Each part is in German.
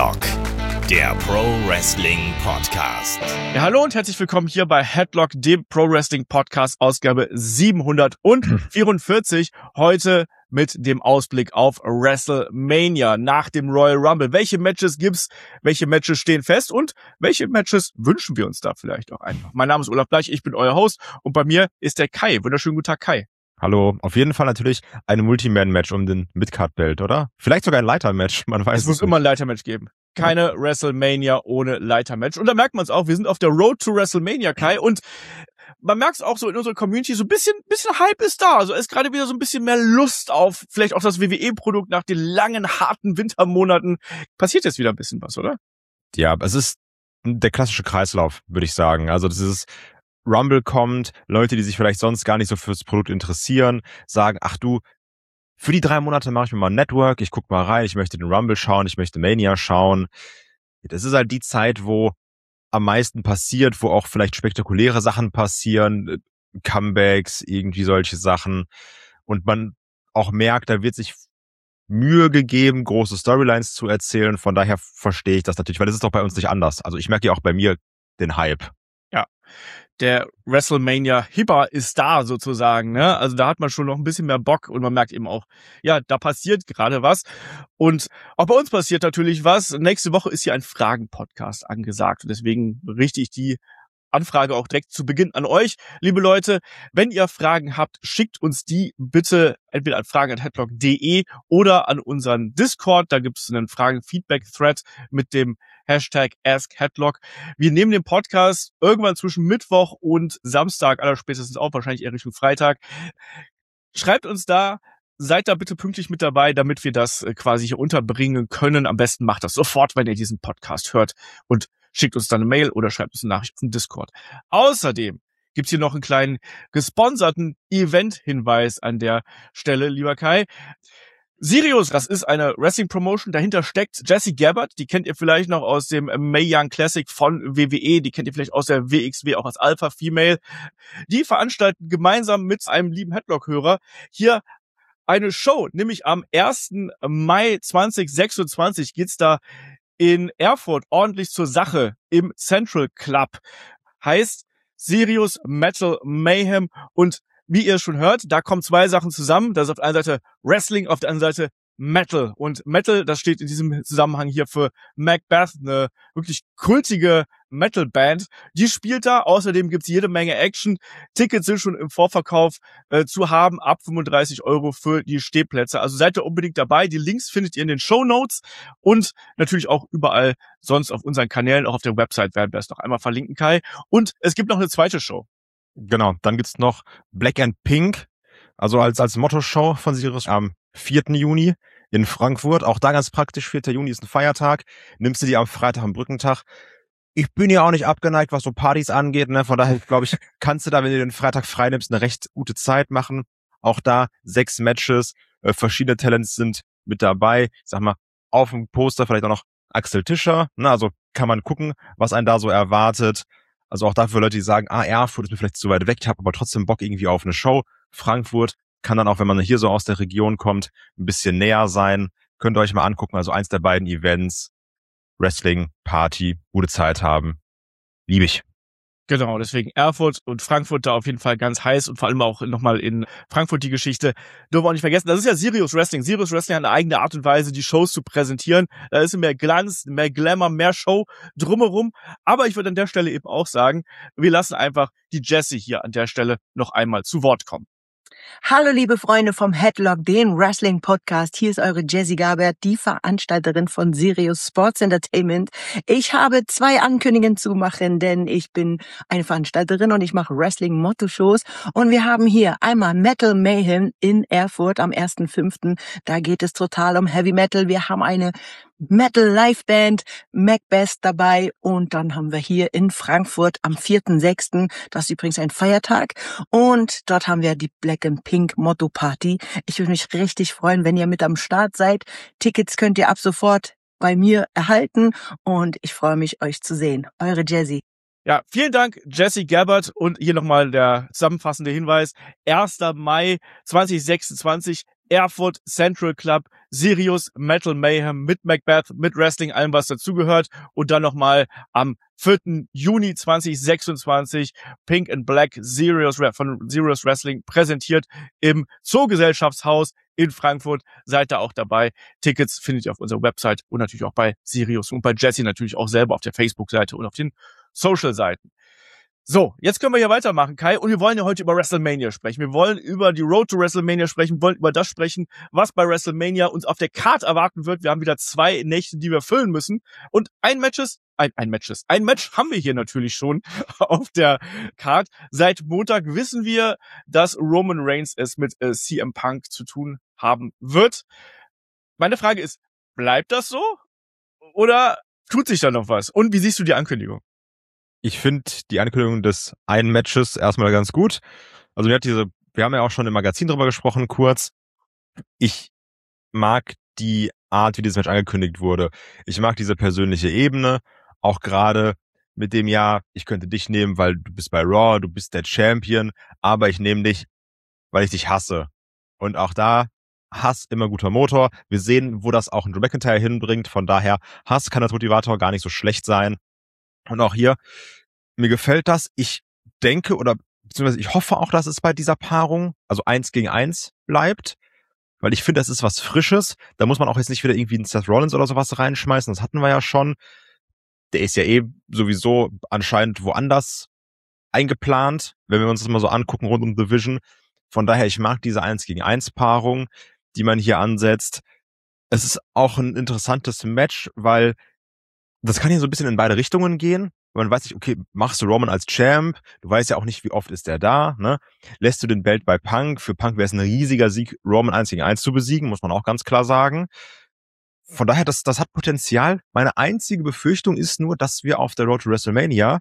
Headlock, der Pro Wrestling Podcast. Ja, hallo und herzlich willkommen hier bei Headlock, dem Pro Wrestling Podcast, Ausgabe 744. Heute mit dem Ausblick auf WrestleMania nach dem Royal Rumble. Welche Matches gibt's? Welche Matches stehen fest? Und welche Matches wünschen wir uns da vielleicht auch einfach? Mein Name ist Olaf Bleich, ich bin euer Host und bei mir ist der Kai. Wunderschönen guten Tag, Kai. Hallo, auf jeden Fall natürlich ein Multiman-Match um den Midcard-Belt, oder? Vielleicht sogar ein Leiter-Match, man weiß es muss nicht. immer ein Leiter-Match geben. Keine WrestleMania ohne Leiter-Match. Und da merkt man es auch, wir sind auf der Road to WrestleMania, Kai, und man merkt es auch so in unserer Community, so ein bisschen Hype ist da. Also ist gerade wieder so ein bisschen mehr Lust auf vielleicht auch das WWE-Produkt nach den langen, harten Wintermonaten. Passiert jetzt wieder ein bisschen was, oder? Ja, es ist der klassische Kreislauf, würde ich sagen. Also das ist Rumble kommt, Leute, die sich vielleicht sonst gar nicht so fürs Produkt interessieren, sagen, ach du, für die 3 Monate mache ich mir mal ein Network, ich guck mal rein, ich möchte den Rumble schauen, ich möchte Mania schauen. Das ist halt die Zeit, wo am meisten passiert, wo auch vielleicht spektakuläre Sachen passieren, Comebacks, irgendwie solche Sachen. Und man auch merkt, da wird sich Mühe gegeben, große Storylines zu erzählen. Von daher verstehe ich das natürlich, weil das ist doch bei uns nicht anders. Also ich merke ja auch bei mir den Hype. Ja. Der WrestleMania-Hipper ist da sozusagen, ne? Also da hat man schon noch ein bisschen mehr Bock und man merkt eben auch, ja, da passiert gerade was. Und auch bei uns passiert natürlich was. Nächste Woche ist hier ein Fragen-Podcast angesagt und deswegen richte ich die Anfrage auch direkt zu Beginn an euch. Liebe Leute, wenn ihr Fragen habt, schickt uns die bitte entweder an fragen@headlock.de oder an unseren Discord. Da gibt es einen Fragen-Feedback-Thread mit dem Hashtag AskHeadlock. Wir nehmen den Podcast irgendwann zwischen Mittwoch und Samstag, allerspätestens auch wahrscheinlich eher Richtung Freitag. Schreibt uns da. Seid da bitte pünktlich mit dabei, damit wir das quasi hier unterbringen können. Am besten macht das sofort, wenn ihr diesen Podcast hört und schickt uns dann eine Mail oder schreibt uns eine Nachricht auf dem Discord. Außerdem gibt's hier noch einen kleinen gesponserten Event-Hinweis an der Stelle, lieber Kai. Sirius, das ist eine Wrestling-Promotion, dahinter steckt Jessie Gabbard, die kennt ihr vielleicht noch aus dem Mae Young Classic von WWE, die kennt ihr vielleicht aus der WXW auch als Alpha Female. Die veranstalten gemeinsam mit einem lieben Headlock-Hörer hier eine Show, nämlich am 1. Mai 2026 geht's da in Erfurt ordentlich zur Sache im Central Club. Heißt Sirius Metal Mayhem und wie ihr schon hört, da kommen 2 Sachen zusammen. Das ist auf der einen Seite Wrestling, auf der anderen Seite Metal. Und Metal, das steht in diesem Zusammenhang hier für Macbeth, eine wirklich kultige Metal-Band. Die spielt da. Außerdem gibt's jede Menge Action. Tickets sind schon im Vorverkauf zu haben, ab 35 € für die Stehplätze. Also seid ihr unbedingt dabei. Die Links findet ihr in den Shownotes und natürlich auch überall sonst auf unseren Kanälen. Auch auf der Website werden wir es noch einmal verlinken, Kai. Und es gibt noch eine zweite Show. Genau, dann gibt's noch Black and Pink, also als Motto-Show von Sirius am 4. Juni in Frankfurt. Auch da ganz praktisch, 4. Juni ist ein Feiertag. Nimmst du die am Freitag am Brückentag. Ich bin ja auch nicht abgeneigt, was so Partys angeht, ne? Von daher, glaube ich, kannst du da, wenn du den Freitag frei nimmst, eine recht gute Zeit machen. Auch da 6 Matches, verschiedene Talents sind mit dabei. Ich sag mal, auf dem Poster vielleicht auch noch Axel Tischer, ne? Also kann man gucken, was einen da so erwartet. Also auch dafür Leute, die sagen, Erfurt ist mir vielleicht zu weit weg, ich habe aber trotzdem Bock irgendwie auf eine Show. Frankfurt kann dann auch, wenn man hier so aus der Region kommt, ein bisschen näher sein. Könnt ihr euch mal angucken, also eins der beiden Events, Wrestling, Party, gute Zeit haben. Liebe ich. Genau, deswegen Erfurt und Frankfurt da auf jeden Fall ganz heiß und vor allem auch nochmal in Frankfurt die Geschichte. Dürfen wir auch nicht vergessen, das ist ja Sirius Wrestling. Sirius Wrestling hat eine eigene Art und Weise, die Shows zu präsentieren. Da ist mehr Glanz, mehr Glamour, mehr Show drumherum. Aber ich würde an der Stelle eben auch sagen, wir lassen einfach die Jessie hier an der Stelle noch einmal zu Wort kommen. Hallo liebe Freunde vom Headlock, den Wrestling-Podcast. Hier ist eure Jessie Gabbard, die Veranstalterin von Sirius Sports Entertainment. Ich habe 2 Ankündigungen zu machen, denn ich bin eine Veranstalterin und ich mache Wrestling-Motto-Shows. Und wir haben hier einmal Metal Mayhem in Erfurt am 1.5. Da geht es total um Heavy Metal. Wir haben eine Metal-Live-Band, Macbeth dabei und dann haben wir hier in Frankfurt am 4.6., das ist übrigens ein Feiertag, und dort haben wir die Black and Pink Motto Party. Ich würde mich richtig freuen, wenn ihr mit am Start seid. Tickets könnt ihr ab sofort bei mir erhalten und ich freue mich, euch zu sehen. Eure Jessie. Ja, vielen Dank, Jessie Gabbard. Und hier nochmal der zusammenfassende Hinweis. 1. Mai 2026 Erfurt Central Club, Sirius, Metal Mayhem, mit Macbeth, mit Wrestling, allem was dazugehört. Und dann nochmal am 4. Juni 2026 Pink and Black von Sirius Wrestling präsentiert im Zoogesellschaftshaus in Frankfurt. Seid da auch dabei. Tickets findet ihr auf unserer Website und natürlich auch bei Sirius und bei Jesse natürlich auch selber auf der Facebook-Seite und auf den Social-Seiten. So, jetzt können wir hier weitermachen, Kai, und wir wollen ja heute über WrestleMania sprechen. Wir wollen über die Road to WrestleMania sprechen, wir wollen über das sprechen, was bei WrestleMania uns auf der Card erwarten wird. Wir haben wieder 2 Nächte, die wir füllen müssen. Und ein Match haben wir hier natürlich schon auf der Card. Seit Montag wissen wir, dass Roman Reigns es mit CM Punk zu tun haben wird. Meine Frage ist, bleibt das so? Oder tut sich da noch was? Und wie siehst du die Ankündigung? Ich finde die Ankündigung des einen Matches erstmal ganz gut. Also wir haben ja auch schon im Magazin drüber gesprochen, kurz. Ich mag die Art, wie dieses Match angekündigt wurde. Ich mag diese persönliche Ebene, auch gerade mit dem, ja, ich könnte dich nehmen, weil du bist bei Raw, du bist der Champion, aber ich nehme dich, weil ich dich hasse. Und auch da, Hass immer guter Motor. Wir sehen, wo das auch ein Drew McIntyre hinbringt. Von daher, Hass kann als Motivator gar nicht so schlecht sein. Und auch hier, mir gefällt das. Ich denke beziehungsweise ich hoffe auch, dass es bei dieser Paarung, also 1 gegen 1 bleibt, weil ich finde, das ist was Frisches. Da muss man auch jetzt nicht wieder irgendwie einen Seth Rollins oder sowas reinschmeißen. Das hatten wir ja schon. Der ist ja sowieso anscheinend woanders eingeplant, wenn wir uns das mal so angucken rund um Division. Von daher, ich mag diese 1 gegen 1 Paarung, die man hier ansetzt. Es ist auch ein interessantes Match, weil das kann hier so ein bisschen in beide Richtungen gehen. Man weiß nicht, okay, machst du Roman als Champ? Du weißt ja auch nicht, wie oft ist der da, ne? Lässt du den Belt bei Punk? Für Punk wäre es ein riesiger Sieg, Roman 1 gegen 1 zu besiegen, muss man auch ganz klar sagen. Von daher, das hat Potenzial. Meine einzige Befürchtung ist nur, dass wir auf der Road to WrestleMania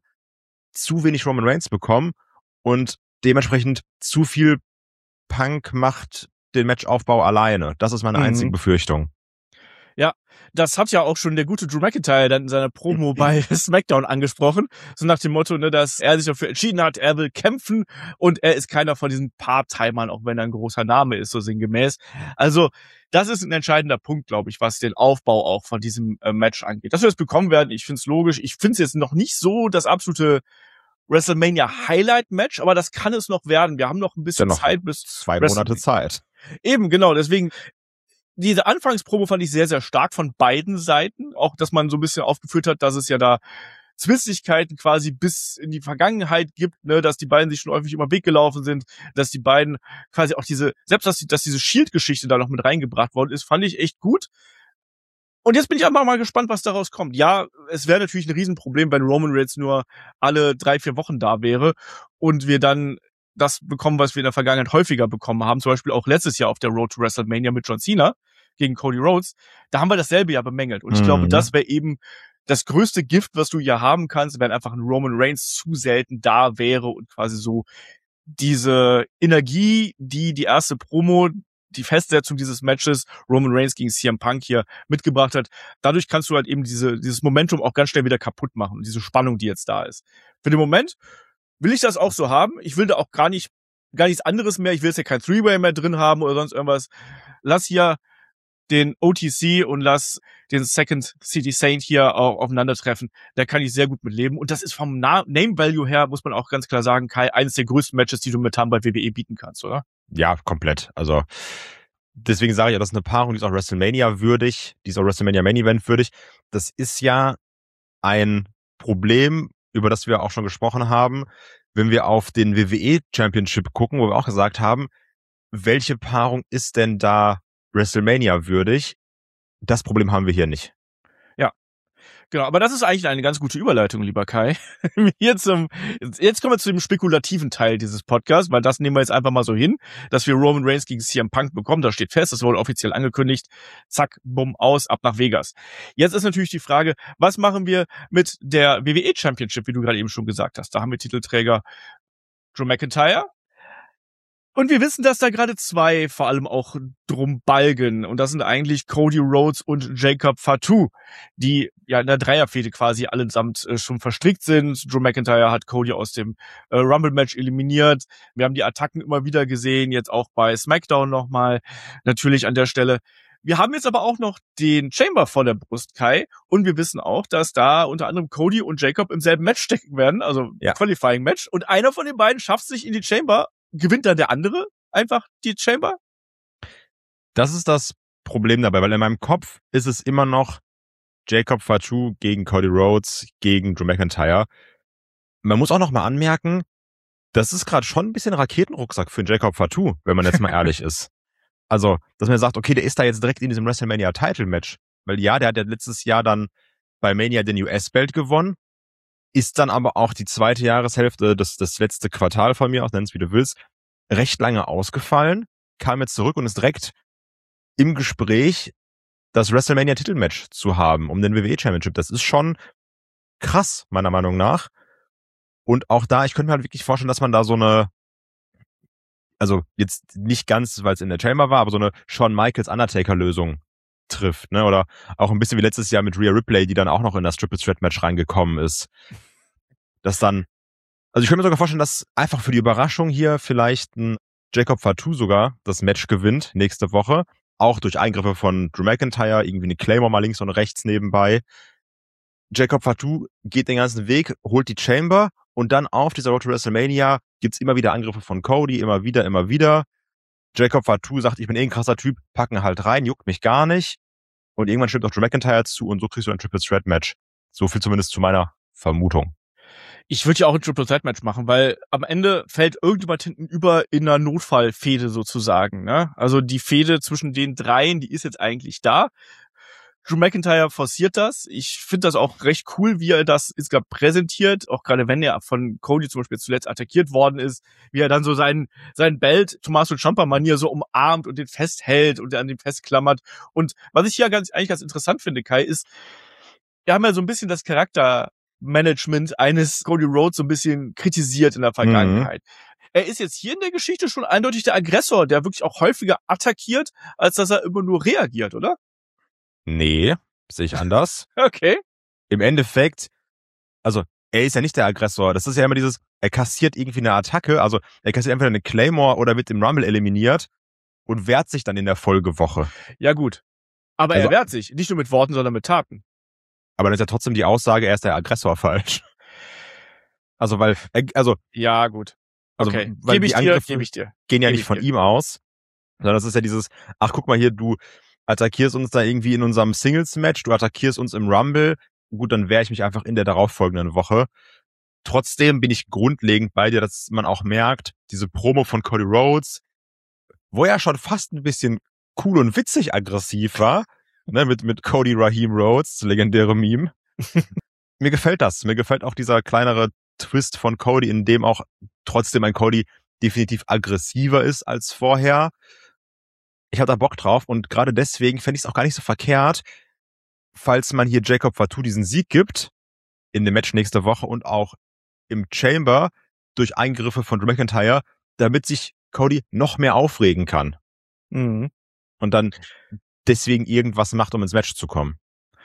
zu wenig Roman Reigns bekommen und dementsprechend zu viel Punk macht den Matchaufbau alleine. Das ist meine einzige Befürchtung. Ja, das hat ja auch schon der gute Drew McIntyre dann in seiner Promo bei SmackDown angesprochen. So nach dem Motto, ne, dass er sich dafür entschieden hat, er will kämpfen und er ist keiner von diesen Part-Timern, auch wenn er ein großer Name ist, so sinngemäß. Also, das ist ein entscheidender Punkt, glaube ich, was den Aufbau auch von diesem Match angeht. Dass wir es bekommen werden, ich finde es logisch. Ich finde es jetzt noch nicht so das absolute WrestleMania Highlight-Match, aber das kann es noch werden. Wir haben noch ein bisschen Zeit bis 2 Monate Zeit. Eben, genau, deswegen diese Anfangspromo fand ich sehr, sehr stark von beiden Seiten. Auch, dass man so ein bisschen aufgeführt hat, dass es ja da Zwistigkeiten quasi bis in die Vergangenheit gibt, ne, dass die beiden sich schon häufig über den Weg gelaufen sind, dass die beiden quasi auch dass diese Shield-Geschichte da noch mit reingebracht worden ist, fand ich echt gut. Und jetzt bin ich einfach mal gespannt, was daraus kommt. Ja, es wäre natürlich ein Riesenproblem, wenn Roman Reigns nur alle 3-4 Wochen da wäre und wir dann das bekommen, was wir in der Vergangenheit häufiger bekommen haben, zum Beispiel auch letztes Jahr auf der Road to WrestleMania mit John Cena gegen Cody Rhodes, da haben wir dasselbe ja bemängelt. Und ich glaube, das wäre eben das größte Gift, was du hier haben kannst, wenn einfach ein Roman Reigns zu selten da wäre und quasi so diese Energie, die erste Promo, die Festsetzung dieses Matches, Roman Reigns gegen CM Punk hier mitgebracht hat, dadurch kannst du halt eben dieses Momentum auch ganz schnell wieder kaputt machen und diese Spannung, die jetzt da ist. Für den Moment will ich das auch so haben. Ich will da auch gar nichts anderes mehr. Ich will jetzt ja kein Three-Way mehr drin haben oder sonst irgendwas. Lass hier den OTC und lass den Second City Saint hier auch aufeinandertreffen. Da kann ich sehr gut mit leben. Und das ist vom Name-Value her, muss man auch ganz klar sagen, Kai, eines der größten Matches, die du momentan bei WWE bieten kannst, oder? Ja, komplett. Also deswegen sage ich ja, das ist eine Paarung, die ist auch WrestleMania würdig, die ist auch WrestleMania Main Event würdig. Das ist ja ein Problem, über das wir auch schon gesprochen haben, wenn wir auf den WWE Championship gucken, wo wir auch gesagt haben, welche Paarung ist denn da WrestleMania würdig? Das Problem haben wir hier nicht. Ja, genau. Aber das ist eigentlich eine ganz gute Überleitung, lieber Kai. Jetzt kommen wir zu dem spekulativen Teil dieses Podcasts, weil das nehmen wir jetzt einfach mal so hin, dass wir Roman Reigns gegen CM Punk bekommen. Das steht fest, das wurde offiziell angekündigt. Zack, bumm, aus, ab nach Vegas. Jetzt ist natürlich die Frage, was machen wir mit der WWE Championship, wie du gerade eben schon gesagt hast. Da haben wir Titelträger Drew McIntyre. Und wir wissen, dass da gerade zwei vor allem auch drum balgen. Und das sind eigentlich Cody Rhodes und Jacob Fatu, die ja in der Dreierfehde quasi allesamt schon verstrickt sind. Drew McIntyre hat Cody aus dem Rumble-Match eliminiert. Wir haben die Attacken immer wieder gesehen, jetzt auch bei SmackDown nochmal, natürlich an der Stelle. Wir haben jetzt aber auch noch den Chamber vor der Brust, Kai. Und wir wissen auch, dass da unter anderem Cody und Jacob im selben Match stecken werden, also Qualifying-Match. Und einer von den beiden schafft sich in die Chamber. Gewinnt dann der andere einfach die Chamber? Das ist das Problem dabei, weil in meinem Kopf ist es immer noch Jacob Fatu gegen Cody Rhodes, gegen Drew McIntyre. Man muss auch noch mal anmerken, das ist gerade schon ein bisschen Raketenrucksack für Jacob Fatu, wenn man jetzt mal ehrlich ist. Also, dass man sagt, okay, der ist da jetzt direkt in diesem WrestleMania-Title-Match. Weil ja, der hat ja letztes Jahr dann bei Mania den US-Belt gewonnen, ist dann aber auch die zweite Jahreshälfte, das letzte Quartal von mir aus, nenn es wie du willst, recht lange ausgefallen, kam jetzt zurück und ist direkt im Gespräch, das WrestleMania-Titelmatch zu haben um den WWE Championship. Das ist schon krass, meiner Meinung nach. Und auch da, ich könnte mir halt wirklich vorstellen, dass man da so eine, also jetzt nicht ganz, weil es in der Chamber war, aber so eine Shawn Michaels Undertaker-Lösung trifft, ne? Oder auch ein bisschen wie letztes Jahr mit Rhea Ripley, die dann auch noch in das Triple Threat Match reingekommen ist. Das dann, also ich könnte mir sogar vorstellen, dass einfach für die Überraschung hier vielleicht ein Jacob Fatu sogar das Match gewinnt nächste Woche. Auch durch Eingriffe von Drew McIntyre, irgendwie eine Claymore mal links und rechts nebenbei. Jacob Fatu geht den ganzen Weg, holt die Chamber und dann auf dieser Road to WrestleMania gibt's immer wieder Angriffe von Cody, immer wieder. Jacob Fatu sagt, ich bin ein krasser Typ, packen halt rein, juckt mich gar nicht. Und irgendwann stimmt auch Drew McIntyre zu und so kriegst du ein Triple Threat Match. So viel zumindest zu meiner Vermutung. Ich würde ja auch ein Triple Threat Match machen, weil am Ende fällt irgendjemand hinten über in einer Notfallfehde sozusagen, ne? Also die Fehde zwischen den dreien, die ist jetzt eigentlich da. Drew McIntyre forciert das. Ich finde das auch recht cool, wie er das insgesamt präsentiert, auch gerade wenn er von Cody zum Beispiel zuletzt attackiert worden ist, wie er dann so sein Belt Tommaso Ciampa-Manier so umarmt und den festhält und an dem festklammert. Und was ich hier eigentlich ganz interessant finde, Kai, ist, wir haben ja so ein bisschen das Charaktermanagement eines Cody Rhodes so ein bisschen kritisiert in der Vergangenheit. Er ist jetzt hier in der Geschichte schon eindeutig der Aggressor, der wirklich auch häufiger attackiert, als dass er immer nur reagiert, oder? Nee, sehe ich anders. Okay. Im Endeffekt, also er ist ja nicht der Aggressor. Das ist ja immer dieses, er kassiert irgendwie eine Attacke, also er kassiert entweder eine Claymore oder wird im Rumble eliminiert und wehrt sich dann in der Folgewoche. Ja gut, aber also, er wehrt sich, nicht nur mit Worten, sondern mit Taten. Aber dann ist ja trotzdem die Aussage, er ist der Aggressor falsch. Also weil, also ja gut. Also, okay, weil gebe ich Angriffe dir. Gehen ja nicht von ihm aus, sondern das ist ja dieses, ach guck mal hier, du attackierst uns da irgendwie in unserem Singles-Match, du attackierst uns im Rumble, gut, dann wehre ich mich einfach in der darauffolgenden Woche. Trotzdem bin ich grundlegend bei dir, dass man auch merkt, diese Promo von Cody Rhodes, wo er schon fast ein bisschen cool und witzig aggressiv war, ne, mit Cody Raheem Rhodes, legendäre Meme. Mir gefällt das. Mir gefällt auch dieser kleinere Twist von Cody, in dem auch trotzdem ein Cody definitiv aggressiver ist als vorher. Ich habe da Bock drauf und gerade deswegen fände ich es auch gar nicht so verkehrt, falls man hier Jacob Fatu diesen Sieg gibt in dem Match nächste Woche und auch im Chamber durch Eingriffe von Drew McIntyre, damit sich Cody noch mehr aufregen kann. Mhm. Und dann deswegen irgendwas macht, um ins Match zu kommen.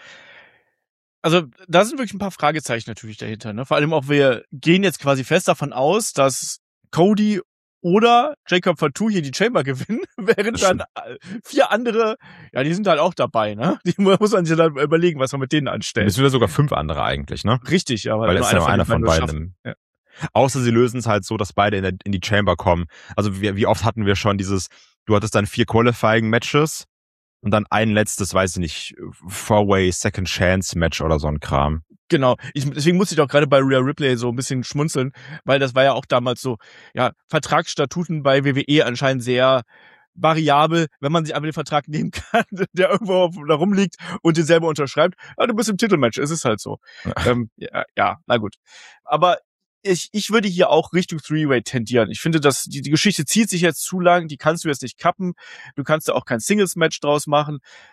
Also da sind wirklich ein paar Fragezeichen natürlich dahinter, ne? Vor allem auch, wir gehen jetzt quasi fest davon aus, dass Cody oder Jacob Fatu hier die Chamber gewinnen, während dann 4 andere, ja, die sind halt auch dabei, ne? Die muss man sich dann überlegen, was man mit denen anstellt. Es sind ja sogar 5 andere eigentlich, ne? Richtig, ja, weil es ist ja einer von beiden. Ja. Außer sie lösen es halt so, dass beide in die Chamber kommen. Also wie oft hatten wir schon dieses, du hattest dann 4 Qualifying-Matches und dann ein letztes, weiß ich nicht, 4-Way Second Chance Match oder so ein Kram. Genau. Deswegen musste ich auch gerade bei Rhea Ripley so ein bisschen schmunzeln, weil das war ja auch damals so, ja, Vertragsstatuten bei WWE anscheinend sehr variabel, wenn man sich einfach den Vertrag nehmen kann, der irgendwo da rumliegt und den selber unterschreibt. Ja, du bist im Titelmatch, es ist halt so. Ja, na gut. Aber ich würde hier auch Richtung Three-Way tendieren. Ich finde, dass die Geschichte zieht sich jetzt zu lang, die kannst du jetzt nicht kappen. Du kannst da auch kein Singles-Match draus machen.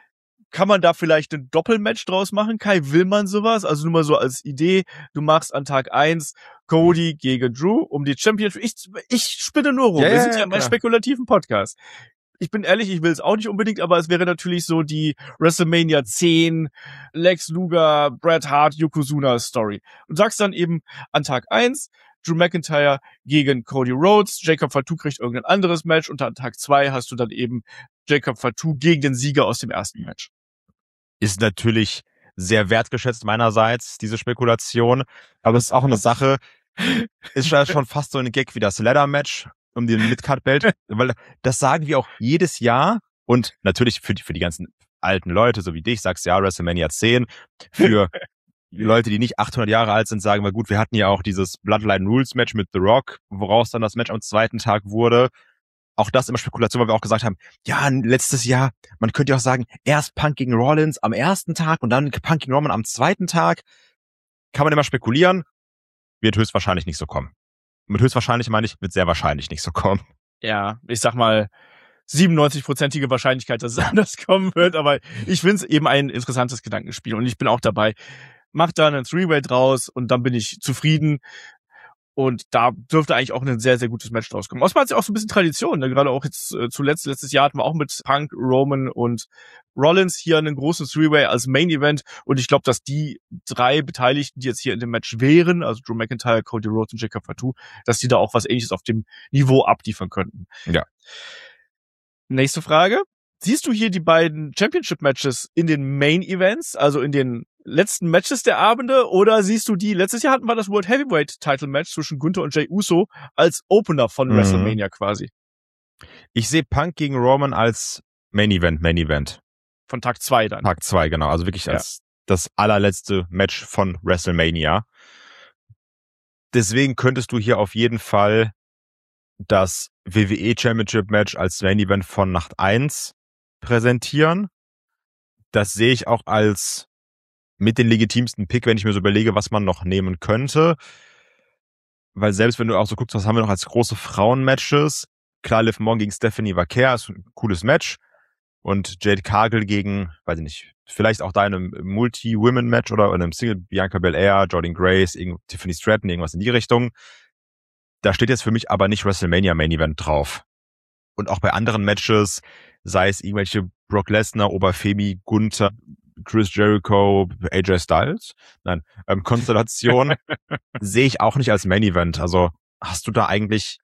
Kann man da vielleicht ein Doppelmatch draus machen? Kai, will man sowas? Also nur mal so als Idee, du machst an Tag 1 Cody gegen Drew um die Championship. Ich spinne nur rum. Wir sind ja im spekulativen Podcast. Ich bin ehrlich, ich will es auch nicht unbedingt, aber es wäre natürlich so die WrestleMania 10 Lex Luger, Bret Hart, Yokozuna Story. Und sagst dann eben an Tag 1 Drew McIntyre gegen Cody Rhodes, Jacob Fatu kriegt irgendein anderes Match und an Tag 2 hast du dann eben Jacob Fatu gegen den Sieger aus dem ersten Match. Ist natürlich sehr wertgeschätzt meinerseits, diese Spekulation. Aber es ist auch eine Sache, ist schon fast so ein Gag wie das Ladder-Match um den Mid-Card-Belt. Weil das sagen wir auch jedes Jahr. Und natürlich für die ganzen alten Leute, so wie dich, sagst ja WrestleMania 10. Für Leute, die nicht 800 Jahre alt sind, sagen wir, gut, wir hatten ja auch dieses Bloodline Rules Match mit The Rock, woraus dann das Match am zweiten Tag wurde. Auch das immer Spekulation, weil wir auch gesagt haben, ja, letztes Jahr, man könnte ja auch sagen, erst Punk gegen Rollins am ersten Tag und dann Punk gegen Roman am zweiten Tag. Kann man immer spekulieren, wird höchstwahrscheinlich nicht so kommen. Mit höchstwahrscheinlich meine ich, wird sehr wahrscheinlich nicht so kommen. Ja, ich sag mal 97%ige Wahrscheinlichkeit, dass es anders kommen wird, aber ich finde es eben ein interessantes Gedankenspiel und ich bin auch dabei. Mach da einen Three-Way draus und dann bin ich zufrieden. Und da dürfte eigentlich auch ein sehr, sehr gutes Match draus kommen. Außerdem hat es ja auch so ein bisschen Tradition, ne? Gerade auch jetzt letztes Jahr hatten wir auch mit Punk, Roman und Rollins hier einen großen Three-Way als Main-Event. Und ich glaube, dass die 3 Beteiligten, die jetzt hier in dem Match wären, also Drew McIntyre, Cody Rhodes und Jacob Fatu, dass die da auch was Ähnliches auf dem Niveau abliefern könnten. Ja. Nächste Frage. Siehst du hier die beiden Championship-Matches in den Main-Events, also in den letzten Matches der Abende, oder siehst du die, letztes Jahr hatten wir das World Heavyweight Title Match zwischen Gunther und Jey Uso als Opener von WrestleMania quasi. Ich sehe Punk gegen Roman als Main Event. Von Tag 2 dann. Tag 2, genau. Also wirklich als das allerletzte Match von WrestleMania. Deswegen könntest du hier auf jeden Fall das WWE Championship Match als Main Event von Nacht 1 präsentieren. Das sehe ich auch als mit den legitimsten Pick, wenn ich mir so überlege, was man noch nehmen könnte. Weil selbst wenn du auch so guckst, was haben wir noch als große Frauen-Matches? Klar, Liv Morgan gegen Stephanie Vaquer ist ein cooles Match. Und Jade Cargill gegen, weiß ich nicht, vielleicht auch da in einem Multi-Women-Match oder in einem Single, Bianca Belair, Jordynne Grace, Tiffany Stratton, irgendwas in die Richtung. Da steht jetzt für mich aber nicht WrestleMania Main Event drauf. Und auch bei anderen Matches, sei es irgendwelche Brock Lesnar, Oberfemi, Gunther, Chris Jericho, AJ Styles, Konstellation, sehe ich auch nicht als Main Event. Also hast du da eigentlich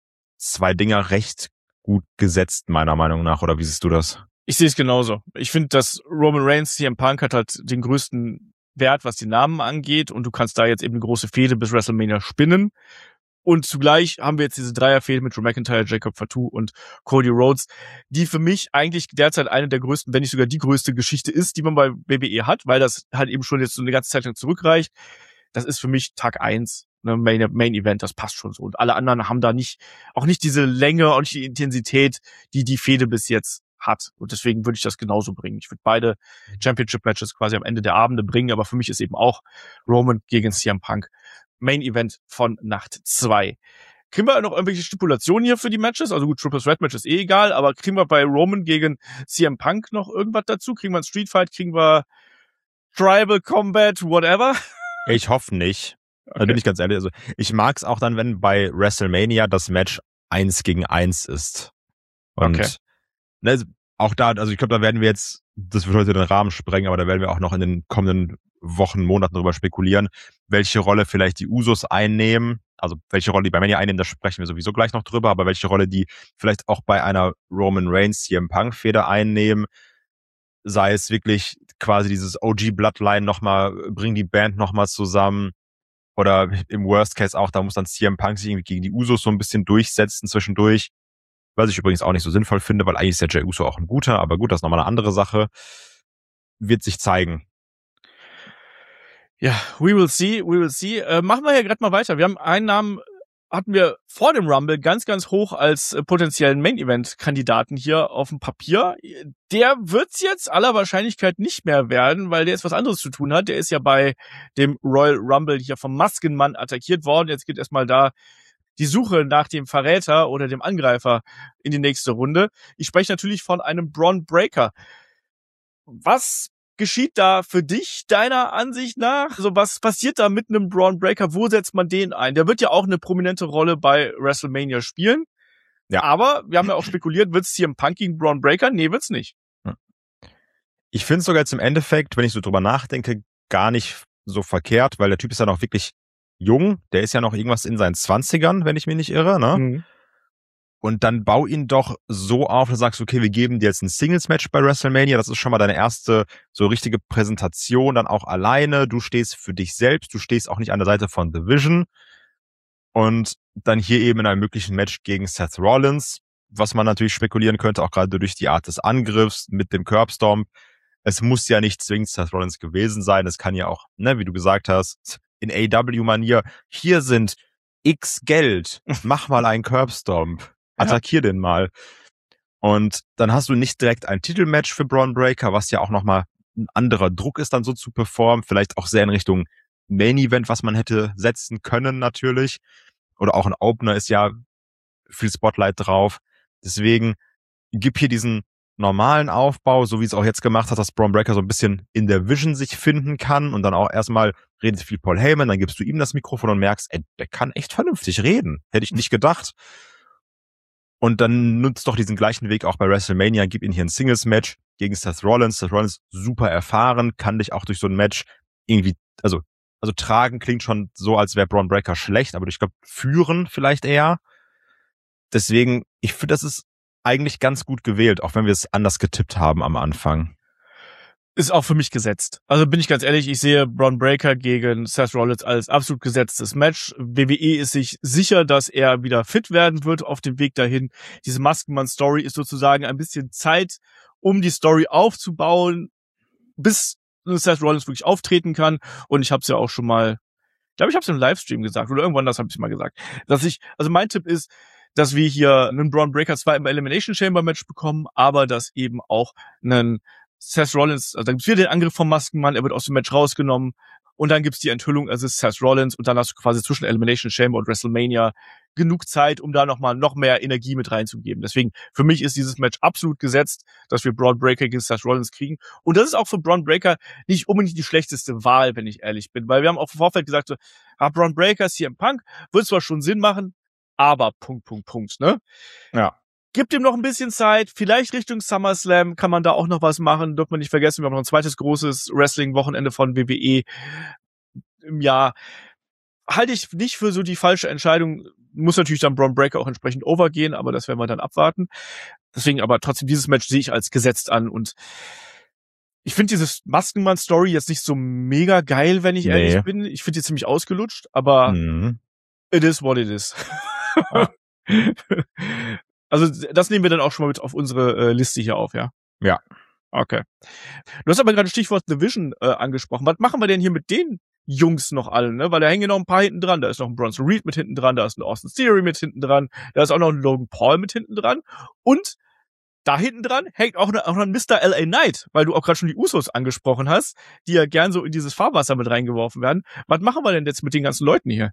2 Dinger recht gut gesetzt, meiner Meinung nach, oder wie siehst du das? Ich sehe es genauso. Ich finde, dass Roman Reigns, CM Punk hat halt den größten Wert, was die Namen angeht, und du kannst da jetzt eben eine große Fehde bis WrestleMania spinnen. Und zugleich haben wir jetzt diese Dreierfehde mit Drew McIntyre, Jacob Fatu und Cody Rhodes, die für mich eigentlich derzeit eine der größten, wenn nicht sogar die größte Geschichte ist, die man bei WWE hat, weil das halt eben schon jetzt so eine ganze Zeit lang zurückreicht. Das ist für mich Tag 1, ne, Main Event, das passt schon so. Und alle anderen haben da auch nicht diese Länge und nicht die Intensität, die die Fehde bis jetzt hat. Und deswegen würde ich das genauso bringen. Ich würde beide Championship-Matches quasi am Ende der Abende bringen, aber für mich ist eben auch Roman gegen CM Punk Main Event von Nacht 2. Kriegen wir noch irgendwelche Stipulationen hier für die Matches? Also gut, Triple Threat Match ist egal, aber kriegen wir bei Roman gegen CM Punk noch irgendwas dazu? Kriegen wir ein Street Fight? Kriegen wir Tribal Combat? Whatever? Ich hoffe nicht. Okay. Da bin ich ganz ehrlich. Also ich mag es auch dann, wenn bei WrestleMania das Match 1 gegen 1 ist. Und okay. Auch da, also ich glaube, da werden wir jetzt, das wird heute den Rahmen sprengen, aber da werden wir auch noch in den kommenden Wochen, Monaten darüber spekulieren, welche Rolle vielleicht die Usos einnehmen, also welche Rolle die bei Mania einnehmen, da sprechen wir sowieso gleich noch drüber, aber welche Rolle die vielleicht auch bei einer Roman Reigns CM Punk Fehde einnehmen, sei es wirklich quasi dieses OG Bloodline nochmal, bringen die Band nochmal zusammen, oder im Worst Case auch, da muss dann CM Punk sich irgendwie gegen die Usos so ein bisschen durchsetzen zwischendurch, was ich übrigens auch nicht so sinnvoll finde, weil eigentlich ist der Jey Uso auch ein guter, aber gut, das ist nochmal eine andere Sache, wird sich zeigen. Ja, we will see. Machen wir ja gerade mal weiter. Wir haben einen Namen, hatten wir vor dem Rumble ganz, ganz hoch als potenziellen Main-Event-Kandidaten hier auf dem Papier. Der wird's jetzt aller Wahrscheinlichkeit nicht mehr werden, weil der jetzt was anderes zu tun hat. Der ist ja bei dem Royal Rumble hier vom Maskenmann attackiert worden. Jetzt geht erstmal da die Suche nach dem Verräter oder dem Angreifer in die nächste Runde. Ich spreche natürlich von einem Bron Breakker. Was geschieht da für dich, deiner Ansicht nach? Also was passiert da mit einem Braun Breaker? Wo setzt man den ein? Der wird ja auch eine prominente Rolle bei WrestleMania spielen. Ja. Aber wir haben ja auch spekuliert, wird's hier ein Punk gegen Braun Breaker? Nee, wird's nicht. Ich finde es sogar jetzt im Endeffekt, wenn ich so drüber nachdenke, gar nicht so verkehrt, weil der Typ ist ja noch wirklich jung. Der ist ja noch irgendwas in seinen 20ern, wenn ich mich nicht irre, ne? Mhm. Und dann bau ihn doch so auf, dass du sagst, okay, wir geben dir jetzt ein Singles-Match bei WrestleMania. Das ist schon mal deine erste so richtige Präsentation, dann auch alleine. Du stehst für dich selbst, du stehst auch nicht an der Seite von The Vision. Und dann hier eben in einem möglichen Match gegen Seth Rollins, was man natürlich spekulieren könnte, auch gerade durch die Art des Angriffs mit dem Curbstomp. Es muss ja nicht zwingend Seth Rollins gewesen sein. Es kann ja auch, ne, wie du gesagt hast, in AEW-Manier, hier sind X Geld, mach mal einen Curbstomp. Attackier den mal. Und dann hast du nicht direkt ein Titelmatch für Braun Breaker, was ja auch nochmal ein anderer Druck ist, dann so zu performen. Vielleicht auch sehr in Richtung Main Event, was man hätte setzen können natürlich. Oder auch ein Opener ist ja viel Spotlight drauf. Deswegen gib hier diesen normalen Aufbau, so wie es auch jetzt gemacht hat, dass Braun Breaker so ein bisschen in der Vision sich finden kann und dann auch erstmal redet viel Paul Heyman, dann gibst du ihm das Mikrofon und merkst, ey, der kann echt vernünftig reden. Hätte ich nicht gedacht. Und dann nutzt doch diesen gleichen Weg auch bei WrestleMania, gib ihn hier ein Singles-Match gegen Seth Rollins. Seth Rollins super erfahren, kann dich auch durch so ein Match irgendwie, also tragen klingt schon so, als wäre Braun Breaker schlecht, aber ich glaube, führen vielleicht eher. Deswegen, ich finde, das ist eigentlich ganz gut gewählt, auch wenn wir es anders getippt haben am Anfang. Ist auch für mich gesetzt. Also bin ich ganz ehrlich, ich sehe Braun Breaker gegen Seth Rollins als absolut gesetztes Match. WWE ist sich sicher, dass er wieder fit werden wird auf dem Weg dahin. Diese Maskenmann-Story ist sozusagen ein bisschen Zeit, um die Story aufzubauen, bis Seth Rollins wirklich auftreten kann. Und ich habe es ja auch schon mal, ich glaube, ich habe es im Livestream gesagt oder irgendwann das habe ich mal gesagt, also mein Tipp ist, dass wir hier einen Braun Breaker zwar im Elimination Chamber Match bekommen, aber dass eben auch einen Seth Rollins, also da gibt's wieder den Angriff vom Maskenmann, er wird aus dem Match rausgenommen und dann gibt's die Enthüllung, es ist Seth Rollins und dann hast du quasi zwischen Elimination Chamber und WrestleMania genug Zeit, um da noch mehr Energie mit reinzugeben. Deswegen, für mich ist dieses Match absolut gesetzt, dass wir Braun Breaker gegen Seth Rollins kriegen. Und das ist auch für Braun Breaker nicht unbedingt die schlechteste Wahl, wenn ich ehrlich bin, weil wir haben auch im Vorfeld gesagt, so, Braun Breaker ist hier im Punk, wird zwar schon Sinn machen, aber ne? Ja. Gibt ihm noch ein bisschen Zeit, vielleicht Richtung SummerSlam kann man da auch noch was machen, dürfen wir nicht vergessen, wir haben noch ein zweites großes Wrestling-Wochenende von WWE im Jahr. Halte ich nicht für so die falsche Entscheidung, muss natürlich dann Braun Breaker auch entsprechend overgehen, aber das werden wir dann abwarten. Deswegen aber trotzdem, dieses Match sehe ich als gesetzt an und ich finde dieses Maskenmann-Story jetzt nicht so mega geil, wenn ich ehrlich bin. Ich finde die ziemlich ausgelutscht, aber it is what it is. Also das nehmen wir dann auch schon mal mit auf unsere Liste hier auf, ja? Ja. Okay. Du hast aber gerade Stichwort The Vision angesprochen. Was machen wir denn hier mit den Jungs noch alle, ne? Weil da hängen noch ein paar hinten dran. Da ist noch ein Bronson Reed mit hinten dran, da ist ein Austin Theory mit hinten dran, da ist auch noch ein Logan Paul mit hinten dran. Und da hinten dran hängt auch noch ein Mr. LA Knight, weil du auch gerade schon die Usos angesprochen hast, die ja gern so in dieses Fahrwasser mit reingeworfen werden. Was machen wir denn jetzt mit den ganzen Leuten hier?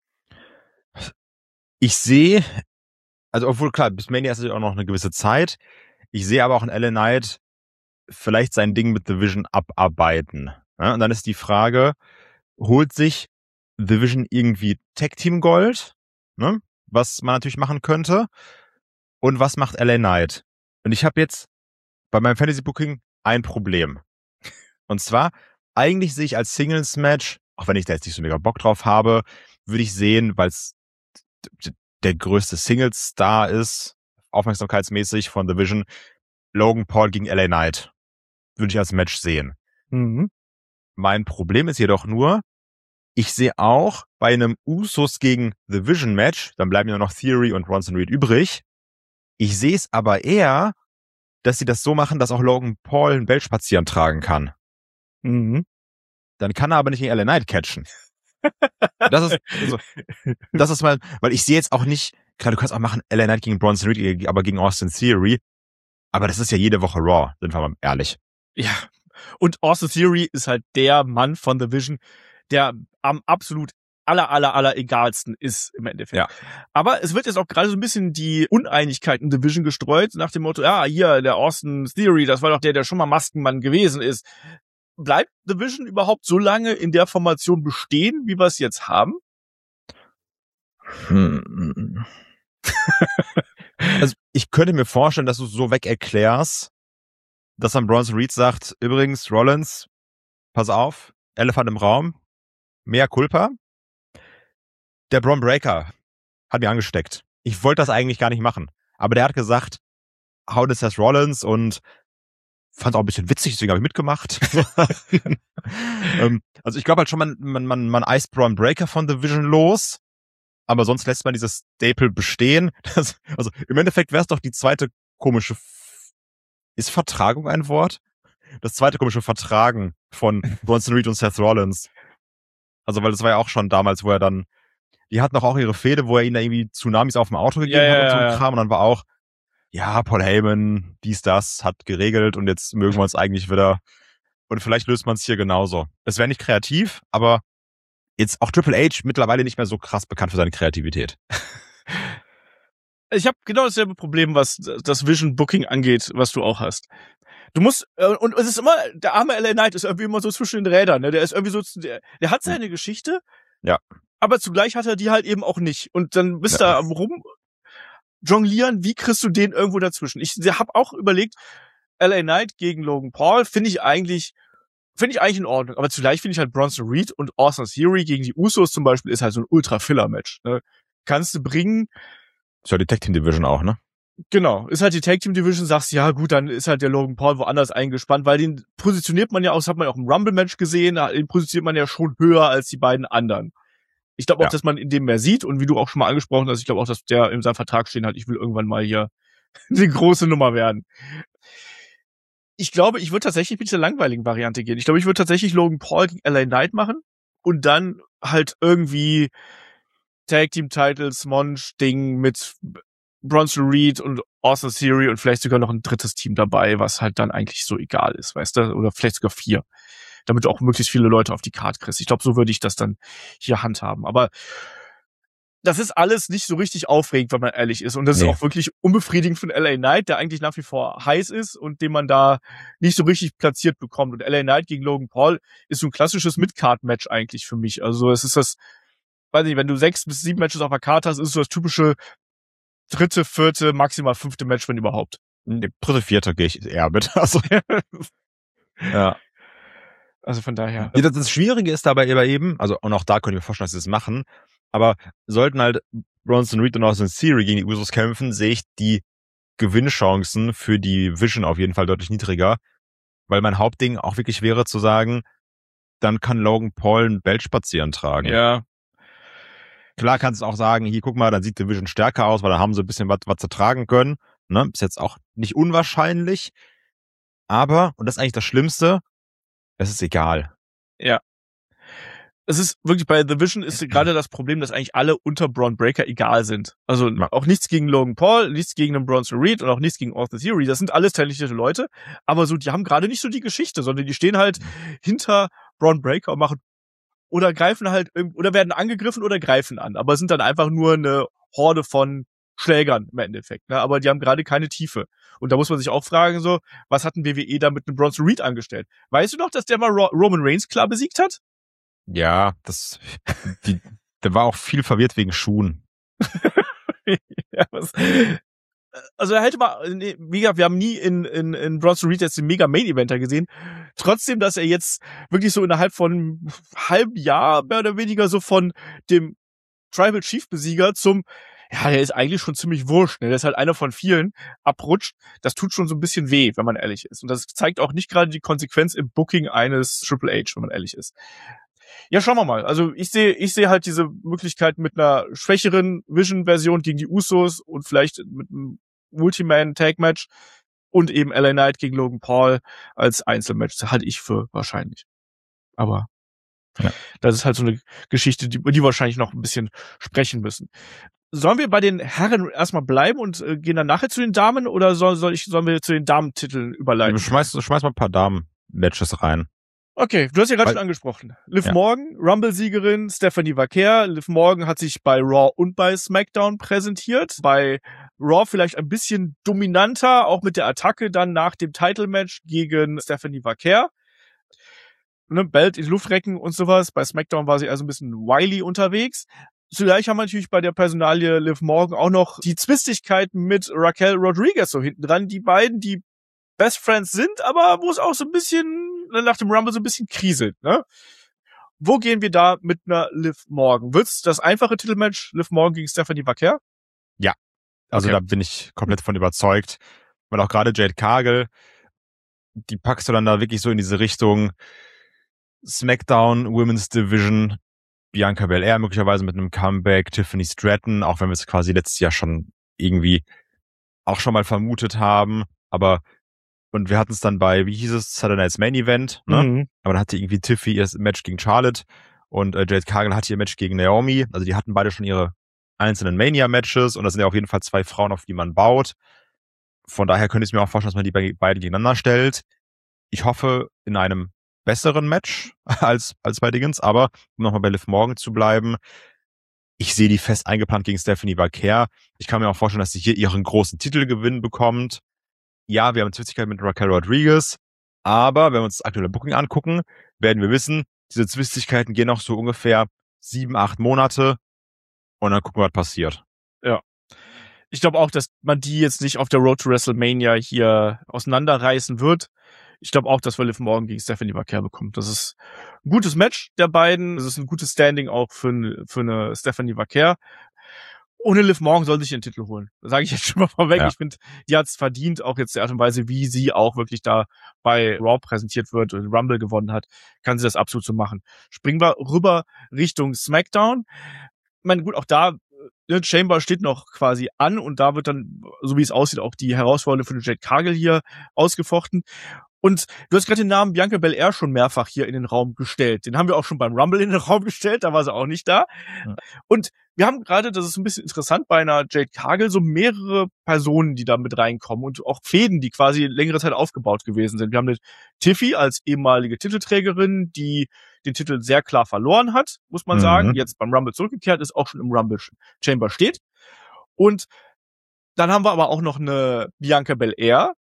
Ich sehe, also obwohl klar, bis Mania ist natürlich auch noch eine gewisse Zeit. Ich sehe aber auch in LA Knight vielleicht sein Ding mit The Vision abarbeiten. Ja, und dann ist die Frage, holt sich The Vision irgendwie Tag Team Gold, ne? Was man natürlich machen könnte. Und was macht LA Knight? Und ich habe jetzt bei meinem Fantasy Booking ein Problem. Und zwar, eigentlich sehe ich als Singles Match, auch wenn ich da jetzt nicht so mega Bock drauf habe, würde ich sehen, weil es der größte Singles-Star ist, aufmerksamkeitsmäßig von The Vision, Logan Paul gegen LA Knight. Würde ich als Match sehen. Mhm. Mein Problem ist jedoch nur, ich sehe auch bei einem Usos gegen The Vision Match, dann bleiben ja noch Theory und Bronson Reed übrig. Ich sehe es aber eher, dass sie das so machen, dass auch Logan Paul einen Weltspazieren tragen kann. Mhm. Dann kann er aber nicht gegen LA Knight catchen. Das ist mal, weil ich sehe jetzt auch nicht, klar, du kannst auch machen LA Knight gegen Bronson Reed, aber gegen Austin Theory. Aber das ist ja jede Woche Raw, sind wir mal ehrlich. Ja. Und Austin Theory ist halt der Mann von The Vision, der am absolut aller egalsten ist im Endeffekt. Ja. Aber es wird jetzt auch gerade so ein bisschen die Uneinigkeit in Division gestreut, nach dem Motto, ja, hier, der Austin Theory, das war doch der schon mal Maskenmann gewesen ist. Bleibt Division überhaupt so lange in der Formation bestehen, wie wir es jetzt haben? Also ich könnte mir vorstellen, dass du so weg erklärst, dass dann Bronson Reed sagt, übrigens, Rollins, pass auf, Elefant im Raum, mea culpa. Der Bron Breakker hat mich angesteckt. Ich wollte das eigentlich gar nicht machen. Aber der hat gesagt, hau das Seth Rollins und fand es auch ein bisschen witzig, deswegen habe ich mitgemacht. Also ich glaube halt schon, man eist Bron Breakker von Division los, aber sonst lässt man dieses Staple bestehen. Also im Endeffekt wäre es doch die zweite komische... Ist Vertragung ein Wort? Das zweite komische Vertragen von Bronson Reed und Seth Rollins. Also weil das war ja auch schon damals, wo er dann... Die hatten doch auch ihre Fehde, wo er ihnen da irgendwie Tsunamis auf dem Auto gegeben hat und so ein Kram. Und dann war auch, ja, Paul Heyman, das hat geregelt und jetzt mögen wir uns eigentlich wieder. Und vielleicht löst man es hier genauso. Es wäre nicht kreativ, aber jetzt auch Triple H mittlerweile nicht mehr so krass bekannt für seine Kreativität. Ich habe genau dasselbe Problem, was das Vision Booking angeht, was du auch hast. Du musst, und es ist immer, der arme LA Knight ist irgendwie immer so zwischen den Rädern, ne? Der ist irgendwie so, der hat seine Geschichte. Ja. Aber zugleich hat er die halt eben auch nicht. Und dann bist du am rumjonglieren, wie kriegst du den irgendwo dazwischen? Ich habe auch überlegt, LA Knight gegen Logan Paul finde ich eigentlich in Ordnung. Aber zugleich finde ich halt Bronson Reed und Austin Theory gegen die Usos zum Beispiel ist halt so ein Ultra-Filler-Match. Ne? Kannst du bringen. Ist ja die Tag-Team-Division auch, ne? Genau, ist halt die Tag-Team-Division, sagst ja gut, dann ist halt der Logan Paul woanders eingespannt, weil den positioniert man ja auch, das hat man ja auch im Rumble-Match gesehen, den positioniert man ja schon höher als die beiden anderen. Ich glaube auch, dass man in dem mehr sieht und wie du auch schon mal angesprochen hast, ich glaube auch, dass der in seinem Vertrag stehen hat, ich will irgendwann mal hier die große Nummer werden. Ich glaube, ich würde tatsächlich mit dieser langweiligen Variante gehen. Ich glaube, ich würde tatsächlich Logan Paul gegen LA Knight machen und dann halt irgendwie Tag Team Titles, Monch-Ding mit Bronson Reed und Austin Theory und vielleicht sogar noch ein drittes Team dabei, was halt dann eigentlich so egal ist, weißt du? Oder vielleicht sogar 4. Damit du auch möglichst viele Leute auf die Karte kriegst. Ich glaube, so würde ich das dann hier handhaben. Aber das ist alles nicht so richtig aufregend, wenn man ehrlich ist. Und das ist auch wirklich unbefriedigend von LA Knight, der eigentlich nach wie vor heiß ist und den man da nicht so richtig platziert bekommt. Und LA Knight gegen Logan Paul ist so ein klassisches Mid-Card-Match eigentlich für mich. Also es ist das, weiß nicht, wenn du 6 bis 7 Matches auf der Karte hast, ist es so das typische 3., 4., maximal 5. Match, wenn überhaupt. 3., 4. gehe ich eher mit. Also, ja. Also von daher. Ja, das Schwierige ist dabei eben, also und auch da könnte ich mir vorstellen, dass sie das machen, aber sollten halt Bronson Reed und Austin Theory gegen die Usos kämpfen, sehe ich die Gewinnchancen für die Vision auf jeden Fall deutlich niedriger, weil mein Hauptding auch wirklich wäre zu sagen, dann kann Logan Paul ein Belt spazieren tragen. Ja. Klar kannst du auch sagen, hier guck mal, dann sieht die Vision stärker aus, weil dann haben sie ein bisschen was sie tragen können. Ne? Ist jetzt auch nicht unwahrscheinlich, aber, und das ist eigentlich das Schlimmste, es ist egal. Ja. Es ist wirklich, bei The Vision ist gerade das Problem, dass eigentlich alle unter Bron Breakker egal sind. Also auch nichts gegen Logan Paul, nichts gegen den Bronson Reed und auch nichts gegen Austin Theory. Das sind alles talentierte Leute, aber so, die haben gerade nicht so die Geschichte, sondern die stehen halt hinter Bron Breakker und machen oder greifen halt oder werden angegriffen oder greifen an, aber sind dann einfach nur eine Horde von Schlägern im Endeffekt, ne? Aber die haben gerade keine Tiefe. Und da muss man sich auch fragen, so, was hat ein WWE da mit einem Bronson Reed angestellt? Weißt du noch, dass der mal Roman Reigns klar besiegt hat? Ja, der war auch viel verwirrt wegen Schuhen. Ja, also er hätte mal, wie gesagt, wir haben nie in Bronson Reed jetzt den mega Main Eventer gesehen. Trotzdem, dass er jetzt wirklich so innerhalb von einem halben Jahr mehr oder weniger so von dem Tribal Chief Besieger zum, ja, der ist eigentlich schon ziemlich wurscht, ne? Der ist halt einer von vielen, abrutscht. Das tut schon so ein bisschen weh, wenn man ehrlich ist. Und das zeigt auch nicht gerade die Konsequenz im Booking eines Triple H, wenn man ehrlich ist. Ja, schauen wir mal. Also ich sehe halt diese Möglichkeit mit einer schwächeren Vision-Version gegen die Usos und vielleicht mit einem Multi-Man-Tag-Match und eben LA Knight gegen Logan Paul als Einzelmatch. Das halte ich für wahrscheinlich. Aber das ist halt so eine Geschichte, die wir wahrscheinlich noch ein bisschen sprechen müssen. Sollen wir bei den Herren erstmal bleiben und gehen dann nachher zu den Damen oder sollen wir zu den Damentiteln überleiten? Schmeiß mal ein paar Damen-Matches rein. Okay, du hast ja gerade schon angesprochen. Liv Morgan, Rumble-Siegerin, Stephanie Vaquer. Liv Morgan hat sich bei Raw und bei SmackDown präsentiert. Bei Raw vielleicht ein bisschen dominanter, auch mit der Attacke dann nach dem Title-Match gegen Stephanie Vaquer. Ne, Belt in die Luft recken und sowas. Bei SmackDown war sie also ein bisschen wily unterwegs. Zugleich haben wir natürlich bei der Personalie Liv Morgan auch noch die Zwistigkeiten mit Raquel Rodriguez so hinten dran. Die beiden, die Best Friends sind, aber wo es auch so ein bisschen nach dem Rumble so ein bisschen kriselt, ne? Wo gehen wir da mit einer Liv Morgan? Wird's das einfache Titelmatch Liv Morgan gegen Stephanie Vaquer? Ja, also Okay. Da bin ich komplett von überzeugt. Weil auch gerade Jade Cargill, die packst du dann da wirklich so in diese Richtung SmackDown, Women's Division, Bianca Belair möglicherweise mit einem Comeback, Tiffany Stratton, auch wenn wir es quasi letztes Jahr schon irgendwie auch schon mal vermutet haben, und wir hatten es dann bei, wie hieß es, Saturday Night's Main Event, ne? Mhm. Aber dann hatte irgendwie Tiffy ihr Match gegen Charlotte und Jade Cargill hatte ihr Match gegen Naomi. Also die hatten beide schon ihre einzelnen Mania-Matches und das sind ja auf jeden Fall zwei Frauen, auf die man baut. Von daher könnte ich mir auch vorstellen, dass man die beide gegeneinander stellt. Ich hoffe in einem besseren Match als bei Dingens, aber um nochmal bei Liv Morgan zu bleiben, ich sehe die fest eingeplant gegen Stephanie Vaquer. Ich kann mir auch vorstellen, dass sie hier ihren großen Titelgewinn bekommt. Ja, wir haben Zwistigkeit mit Raquel Rodriguez, aber wenn wir uns das aktuelle Booking angucken, werden wir wissen, diese Zwistigkeiten gehen noch so ungefähr 7-8 Monate und dann gucken wir, was passiert. Ja. Ich glaube auch, dass man die jetzt nicht auf der Road to WrestleMania hier auseinanderreißen wird. Ich glaube auch, dass wir Liv Morgan gegen Stephanie Vaquer bekommt. Das ist ein gutes Match der beiden. Das ist ein gutes Standing auch für eine Stephanie Vaquer. Ohne Liv Morgan soll sich den Titel holen. Das sage ich jetzt schon mal vorweg. Ja. Ich finde, die hat es verdient, auch jetzt die Art und Weise, wie sie auch wirklich da bei Raw präsentiert wird und Rumble gewonnen hat, kann sie das absolut so machen. Springen wir rüber Richtung SmackDown. Ich meine, gut, auch da, Chamber steht noch quasi an und da wird dann, so wie es aussieht, auch die Herausforderung für Jade Cargill hier ausgefochten. Und du hast gerade den Namen Bianca Belair schon mehrfach hier in den Raum gestellt. Den haben wir auch schon beim Rumble in den Raum gestellt, da war sie auch nicht da. Ja. Und wir haben gerade, das ist ein bisschen interessant, bei einer Jade Cargill so mehrere Personen, die da mit reinkommen und auch Fäden, die quasi längere Zeit aufgebaut gewesen sind. Wir haben eine Tiffy als ehemalige Titelträgerin, die den Titel sehr klar verloren hat, muss man sagen. Jetzt beim Rumble zurückgekehrt ist, auch schon im Rumble Chamber steht. Und dann haben wir aber auch noch eine Bianca Belair,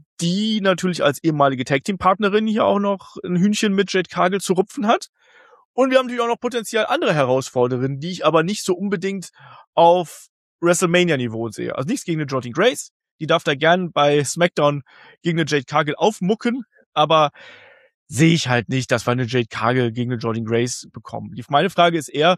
die natürlich als ehemalige Tag-Team-Partnerin hier auch noch ein Hühnchen mit Jade Cargill zu rupfen hat. Und wir haben natürlich auch noch potenziell andere Herausfordererinnen, die ich aber nicht so unbedingt auf WrestleMania-Niveau sehe. Also nichts gegen eine Jordynne Grace. Die darf da gern bei SmackDown gegen eine Jade Cargill aufmucken, aber sehe ich halt nicht, dass wir eine Jade Cargill gegen eine Jordynne Grace bekommen. Meine Frage ist eher,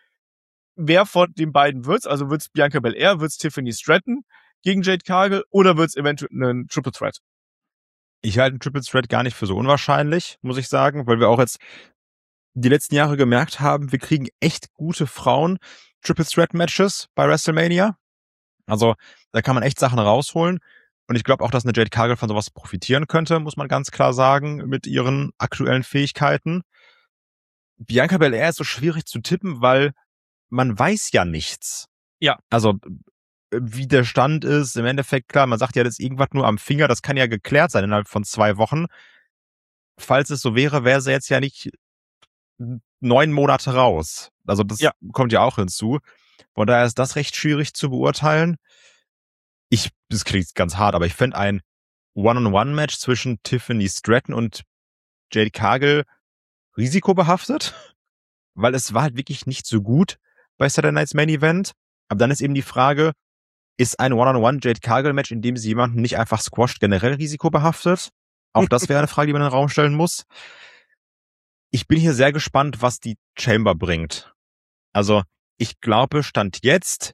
wer von den beiden wird's? Also wird's Bianca Belair, wird's Tiffany Stratton gegen Jade Cargill oder wird's eventuell einen Triple Threat? Ich halte einen Triple Threat gar nicht für so unwahrscheinlich, muss ich sagen, weil wir auch jetzt die letzten Jahre gemerkt haben, wir kriegen echt gute Frauen Triple Threat Matches bei WrestleMania. Also da kann man echt Sachen rausholen. Und ich glaube auch, dass eine Jade Cargill von sowas profitieren könnte, muss man ganz klar sagen, mit ihren aktuellen Fähigkeiten. Bianca Belair ist so schwierig zu tippen, weil man weiß ja nichts. Ja. Also wie der Stand ist, im Endeffekt, klar, man sagt ja, das ist irgendwas nur am Finger, das kann ja geklärt sein innerhalb von 2 Wochen. Falls es so wäre, wäre sie jetzt ja nicht 9 Monate raus. Also das kommt ja auch hinzu. Von daher ist das recht schwierig zu beurteilen. Das klingt ganz hart, aber ich fände ein One-on-One-Match zwischen Tiffany Stratton und Jade Cargill risikobehaftet, weil es war halt wirklich nicht so gut bei Saturday Night's Main Event. Aber dann ist eben die Frage, ist ein One-on-One Jade Cargill Match, in dem sie jemanden nicht einfach squasht, generell risikobehaftet? Auch das wäre eine Frage, die man in den Raum stellen muss. Ich bin hier sehr gespannt, was die Chamber bringt. Also, ich glaube, Stand jetzt,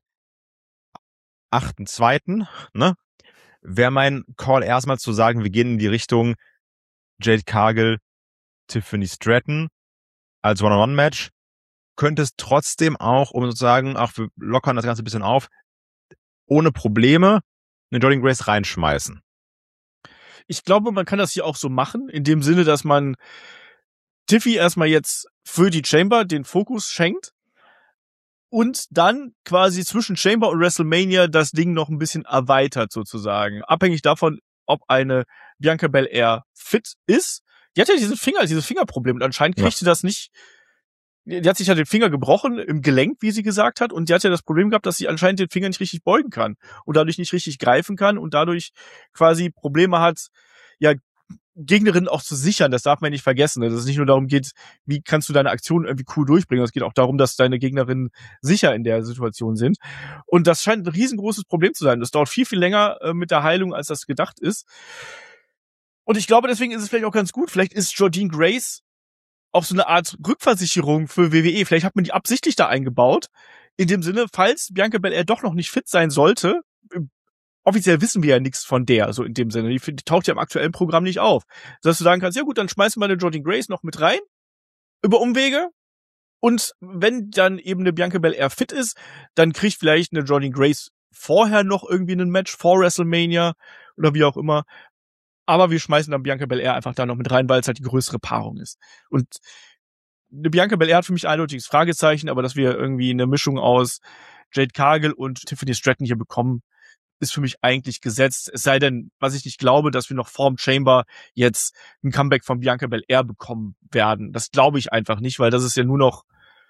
8.2., ne, wäre mein Call erstmal zu sagen, wir gehen in die Richtung Jade Cargill, Tiffany Stratton als One-on-One-Match. Könnte es trotzdem auch, um sozusagen, wir lockern das Ganze ein bisschen auf, ohne Probleme eine Jordynne Grace reinschmeißen. Ich glaube, man kann das hier auch so machen, in dem Sinne, dass man Tiffy erstmal jetzt für die Chamber den Fokus schenkt und dann quasi zwischen Chamber und WrestleMania das Ding noch ein bisschen erweitert sozusagen. Abhängig davon, ob eine Bianca Belair fit ist, die hat ja dieses Fingerproblem und anscheinend kriegt sie das nicht. Die hat sich ja den Finger gebrochen im Gelenk, wie sie gesagt hat, und die hat ja das Problem gehabt, dass sie anscheinend den Finger nicht richtig beugen kann und dadurch nicht richtig greifen kann und dadurch quasi Probleme hat, ja, Gegnerinnen auch zu sichern. Das darf man nicht vergessen, dass es nicht nur darum geht, wie kannst du deine Aktion irgendwie cool durchbringen, es geht auch darum, dass deine Gegnerinnen sicher in der Situation sind. Und das scheint ein riesengroßes Problem zu sein. Das dauert viel, viel länger mit der Heilung, als das gedacht ist. Und ich glaube, deswegen ist es vielleicht auch ganz gut. Vielleicht ist Jordynne Grace auf so eine Art Rückversicherung für WWE. Vielleicht hat man die absichtlich da eingebaut. In dem Sinne, falls Bianca Belair doch noch nicht fit sein sollte, offiziell wissen wir ja nichts von der, so in dem Sinne. Die taucht ja im aktuellen Programm nicht auf. Dass du sagen kannst, ja gut, dann schmeißen wir eine Jordynne Grace noch mit rein, über Umwege. Und wenn dann eben eine Bianca Belair fit ist, dann kriegt vielleicht eine Jordynne Grace vorher noch irgendwie ein Match vor WrestleMania oder wie auch immer. Aber wir schmeißen dann Bianca Belair einfach da noch mit rein, weil es halt die größere Paarung ist. Und eine Bianca Belair hat für mich ein eindeutiges Fragezeichen, aber dass wir irgendwie eine Mischung aus Jade Cargill und Tiffany Stratton hier bekommen, ist für mich eigentlich gesetzt. Es sei denn, was ich nicht glaube, dass wir noch vorm Chamber jetzt ein Comeback von Bianca Belair bekommen werden. Das glaube ich einfach nicht, weil das ist ja nur noch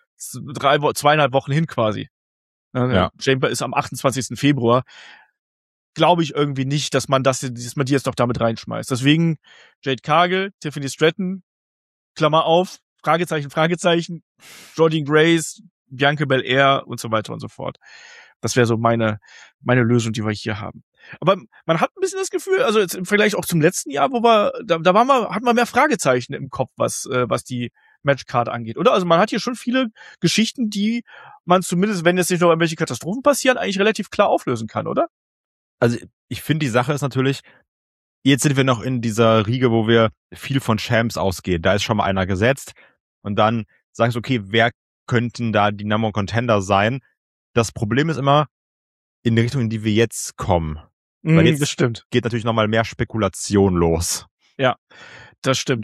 2,5 Wochen hin quasi. Ja. Chamber ist am 28. Februar. Glaube ich irgendwie nicht, dass man die jetzt noch damit reinschmeißt. Deswegen Jade Cargill, Tiffany Stratton, Klammer auf, Fragezeichen, Jordynne Grace, Bianca Belair und so weiter und so fort. Das wäre so meine Lösung, die wir hier haben. Aber man hat ein bisschen das Gefühl, also jetzt im Vergleich auch zum letzten Jahr, wo hat man mehr Fragezeichen im Kopf, was die Matchcard angeht, oder? Also man hat hier schon viele Geschichten, die man zumindest, wenn jetzt nicht noch irgendwelche Katastrophen passieren, eigentlich relativ klar auflösen kann, oder? Also ich finde, die Sache ist natürlich, jetzt sind wir noch in dieser Riege, wo wir viel von Champs ausgehen. Da ist schon mal einer gesetzt und dann sagst du, okay, wer könnten da die Number One Contender sein? Das Problem ist immer in die Richtung, in die wir jetzt kommen. Weil jetzt das stimmt. Geht natürlich nochmal mehr Spekulation los. Ja, das stimmt.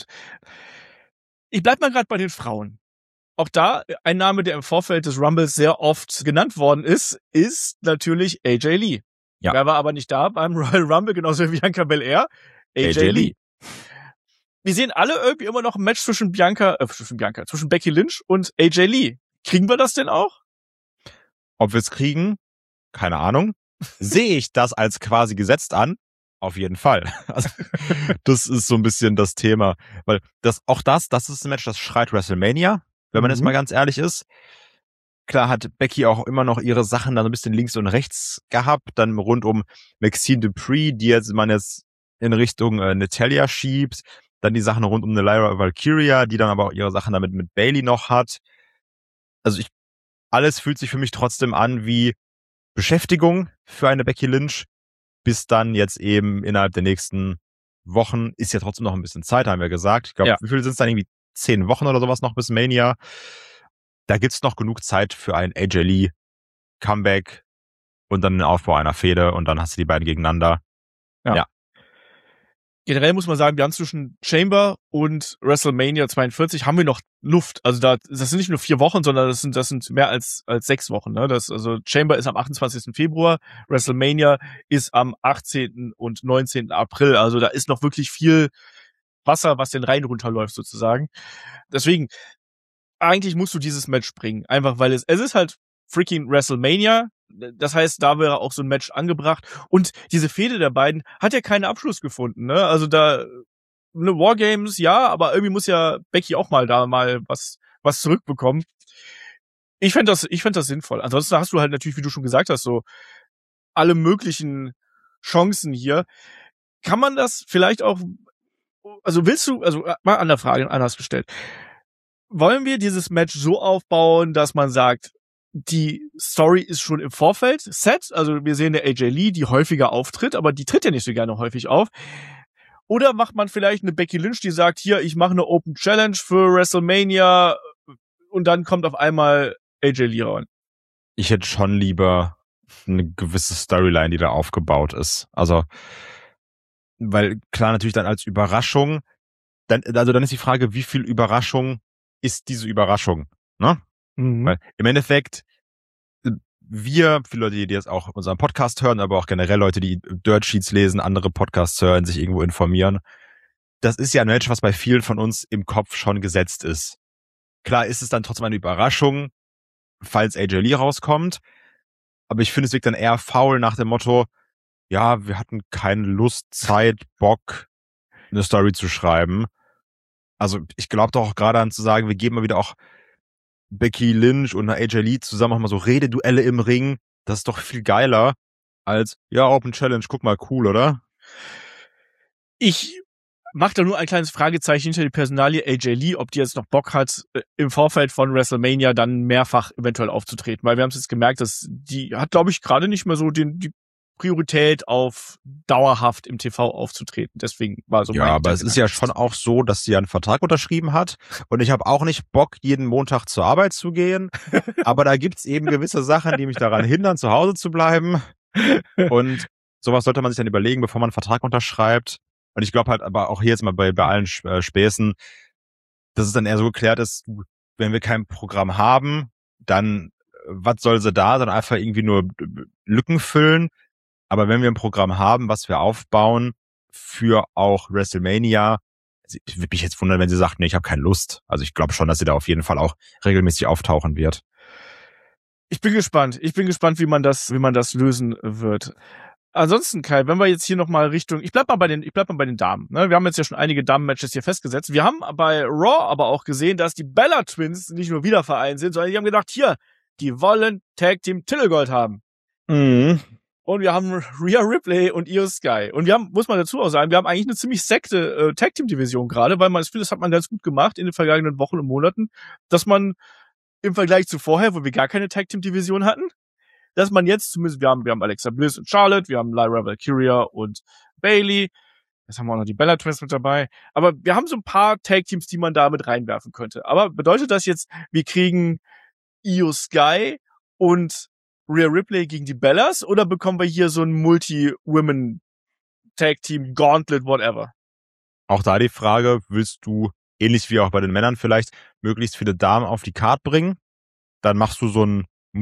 Ich bleib mal gerade bei den Frauen. Auch da ein Name, der im Vorfeld des Rumbles sehr oft genannt worden ist natürlich AJ Lee. Ja. Wer war aber nicht da beim Royal Rumble, genauso wie Bianca Belair? AJ Lee. Wir sehen alle irgendwie immer noch ein Match zwischen Becky Lynch und AJ Lee. Kriegen wir das denn auch? Ob wir es kriegen? Keine Ahnung. Sehe ich das als quasi gesetzt an? Auf jeden Fall. Also, das ist so ein bisschen das Thema. Weil das ist ein Match, das schreit WrestleMania, wenn man jetzt mal ganz ehrlich ist. Klar hat Becky auch immer noch ihre Sachen dann ein bisschen links und rechts gehabt, dann rund um Maxine Dupree, die man jetzt in Richtung Natalya schiebt, dann die Sachen rund um eine Lyra Valkyria, die dann aber auch ihre Sachen damit mit Bayley noch hat. Also alles fühlt sich für mich trotzdem an wie Beschäftigung für eine Becky Lynch, bis dann jetzt eben innerhalb der nächsten Wochen, ist ja trotzdem noch ein bisschen Zeit, haben wir gesagt. Ich glaube, Wie viel sind es dann? Irgendwie 10 Wochen oder sowas noch bis Mania. Da gibt's noch genug Zeit für ein AJ Lee Comeback und dann den Aufbau einer Fehde und dann hast du die beiden gegeneinander. Ja. Generell muss man sagen, wir haben zwischen Chamber und WrestleMania 42 haben wir noch Luft. Also das sind nicht nur 4 Wochen, sondern das sind mehr als 6 Wochen. Ne? Also Chamber ist am 28. Februar, WrestleMania ist am 18. und 19. April. Also da ist noch wirklich viel Wasser, was den Rhein runterläuft sozusagen. Deswegen, eigentlich musst du dieses Match bringen. Einfach weil es ist halt freaking WrestleMania. Das heißt, da wäre auch so ein Match angebracht. Und diese Fehde der beiden hat ja keinen Abschluss gefunden. Ne? Also da eine Wargames, ja, aber irgendwie muss ja Becky auch mal was zurückbekommen. Ich fänd das sinnvoll. Ansonsten hast du halt natürlich, wie du schon gesagt hast, so alle möglichen Chancen hier. Kann man das vielleicht auch, also mal an der Frage anders gestellt. Wollen wir dieses Match so aufbauen, dass man sagt, die Story ist schon im Vorfeld set, also wir sehen eine AJ Lee, die häufiger auftritt, aber die tritt ja nicht so gerne häufig auf. Oder macht man vielleicht eine Becky Lynch, die sagt, hier, ich mache eine Open Challenge für WrestleMania und dann kommt auf einmal AJ Lee rein. Ich hätte schon lieber eine gewisse Storyline, die da aufgebaut ist. Also, weil klar natürlich dann als Überraschung, dann ist die Frage, wie viel Überraschung ist diese Überraschung, ne? Weil im Endeffekt, viele Leute, die jetzt auch unseren Podcast hören, aber auch generell Leute, die Dirt Sheets lesen, andere Podcasts hören, sich irgendwo informieren, das ist ja ein Match, was bei vielen von uns im Kopf schon gesetzt ist. Klar ist es dann trotzdem eine Überraschung, falls AJ Lee rauskommt, aber ich finde, es wirkt dann eher faul nach dem Motto, ja, wir hatten keine Lust, Zeit, Bock, eine Story zu schreiben. Also ich glaube doch auch gerade an zu sagen, wir geben mal wieder auch Becky Lynch und AJ Lee zusammen auch mal so Rededuelle im Ring. Das ist doch viel geiler als, ja, Open Challenge, guck mal, cool, oder? Ich mache da nur ein kleines Fragezeichen hinter die Personalie AJ Lee, ob die jetzt noch Bock hat, im Vorfeld von WrestleMania dann mehrfach eventuell aufzutreten. Weil wir haben es jetzt gemerkt, dass die hat, glaube ich, gerade nicht mehr so die Priorität auf dauerhaft im TV aufzutreten. Deswegen war so ja, mein aber es ist ja schon auch so, dass sie einen Vertrag unterschrieben hat. Und ich habe auch nicht Bock, jeden Montag zur Arbeit zu gehen. Aber da gibt's eben gewisse Sachen, die mich daran hindern, zu Hause zu bleiben. Und sowas sollte man sich dann überlegen, bevor man einen Vertrag unterschreibt. Und ich glaube halt aber auch hier jetzt mal bei allen Späßen, dass es dann eher so geklärt ist, wenn wir kein Programm haben, dann was soll sie da? Dann einfach irgendwie nur Lücken füllen. Aber wenn wir ein Programm haben, was wir aufbauen für auch WrestleMania, ich würde mich jetzt wundern, wenn sie sagt, nee, ich habe keine Lust. Also ich glaube schon, dass sie da auf jeden Fall auch regelmäßig auftauchen wird. Ich bin gespannt, wie man das lösen wird. Ansonsten, Kai, wenn wir jetzt hier nochmal Richtung, ich bleib mal bei den Damen, ne? Wir haben jetzt ja schon einige Damen-Matches hier festgesetzt. Wir haben bei Raw aber auch gesehen, dass die Bella Twins nicht nur wieder vereint sind, sondern die haben gedacht, hier, die wollen Tag Team Titelgold haben. Mhm. Und wir haben Rhea Ripley und Io Sky. Und wir haben, muss man dazu auch sagen, wir haben eigentlich eine ziemlich sekte Tag-Team-Division gerade, weil das hat man ganz gut gemacht in den vergangenen Wochen und Monaten, dass man im Vergleich zu vorher, wo wir gar keine Tag-Team-Division hatten, dass man jetzt zumindest, wir haben Alexa Bliss und Charlotte, wir haben Lyra Valkyria und Bayley, jetzt haben wir auch noch die Bella Twins mit dabei, aber wir haben so ein paar Tag-Teams, die man da mit reinwerfen könnte. Aber bedeutet das jetzt, wir kriegen Io Sky und Rhea Ripley gegen die Bellas oder bekommen wir hier so ein Multi-Women-Tag-Team, Gauntlet, whatever? Auch da die Frage, willst du, ähnlich wie auch bei den Männern vielleicht, möglichst viele Damen auf die Card bringen? Dann machst du so ein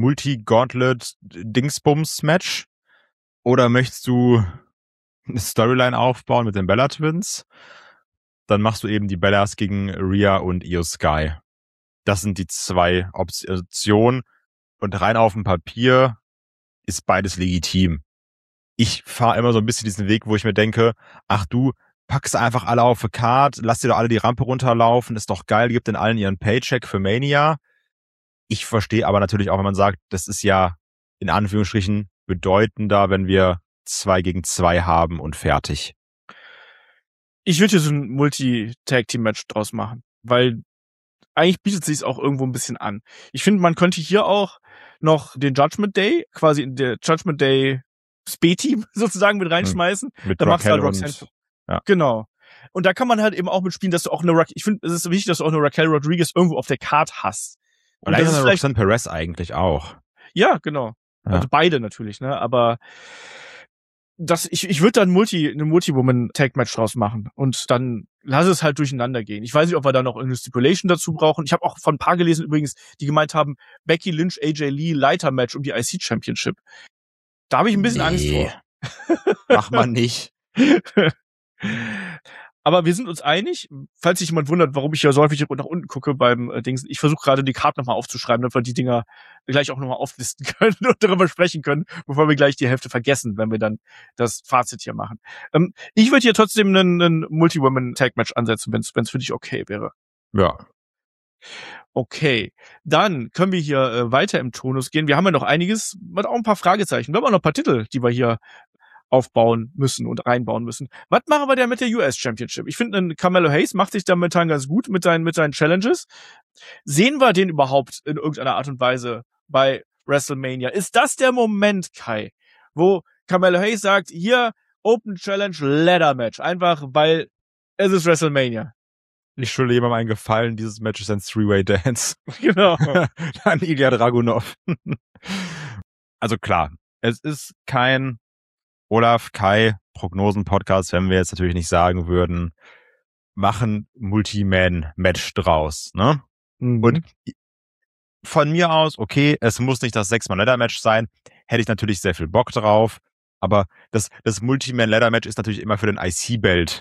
Multi-Gauntlet-Dingsbums-Match? Oder möchtest du eine Storyline aufbauen mit den Bella Twins? Dann machst du eben die Bellas gegen Rhea und Io Sky. Das sind die zwei Optionen. Und rein auf dem Papier ist beides legitim. Ich fahre immer so ein bisschen diesen Weg, wo ich mir denke, ach du, packst einfach alle auf die Card, lass dir doch alle die Rampe runterlaufen, ist doch geil, gib den allen ihren Paycheck für Mania. Ich verstehe aber natürlich auch, wenn man sagt, das ist ja in Anführungsstrichen bedeutender, wenn wir 2 gegen 2 haben und fertig. Ich würde hier so ein Multi-Tag-Team-Match draus machen, weil eigentlich bietet es sich auch irgendwo ein bisschen an. Ich finde, man könnte hier auch noch den Judgment Day, quasi in der Judgment Day Spe-Team sozusagen mit reinschmeißen. Mit da machst du halt Raquel Roxanne. ja. Genau. Und da kann man halt eben auch mitspielen, dass du auch ich finde, es ist wichtig, dass du auch eine Raquel Rodriguez irgendwo auf der Card hast. Und das ist Roxanne Perez eigentlich auch. Ja, genau. Ja. Also beide natürlich, ne? Aber ich würde da eine Multi-Woman-Tag-Match draus machen und dann lass es halt durcheinander gehen. Ich weiß nicht, ob wir da noch irgendeine Stipulation dazu brauchen. Ich habe auch von ein paar gelesen übrigens, die gemeint haben, Becky Lynch, AJ Lee, Leiter-Match um die IC Championship. Da habe ich ein bisschen Angst vor. Mach mal nicht. Aber wir sind uns einig, falls sich jemand wundert, warum ich ja so häufig nach unten gucke beim Dings. Ich versuche gerade die Karte nochmal aufzuschreiben, damit wir die Dinger gleich auch nochmal auflisten können und darüber sprechen können, bevor wir gleich die Hälfte vergessen, wenn wir dann das Fazit hier machen. Ich würde hier trotzdem einen Multi-Women-Tag-Match ansetzen, wenn es für dich okay wäre. Ja. Okay, dann können wir hier weiter im Tonus gehen. Wir haben ja noch einiges, auch ein paar Fragezeichen. Wir haben auch noch ein paar Titel, die wir hier aufbauen müssen und reinbauen müssen. Was machen wir denn mit der US Championship? Ich finde, Carmelo Hayes macht sich da momentan ganz gut mit seinen Challenges. Sehen wir den überhaupt in irgendeiner Art und Weise bei WrestleMania? Ist das der Moment, Kai, wo Carmelo Hayes sagt, hier, Open Challenge Ladder Match, einfach weil es ist WrestleMania. Ich schulde jemandem einen Gefallen, dieses Match ist ein Three-Way Dance. Genau. An Ilya Dragunov. Also klar, es ist kein Olaf, Kai, Prognosen-Podcast, wenn wir jetzt natürlich nicht sagen würden, machen Multi-Man-Match draus, ne? Mhm. Und von mir aus, okay, es muss nicht das 6-Man-Ladder-Match sein, hätte ich natürlich sehr viel Bock drauf, aber das Multi-Man-Ladder-Match ist natürlich immer für den IC-Belt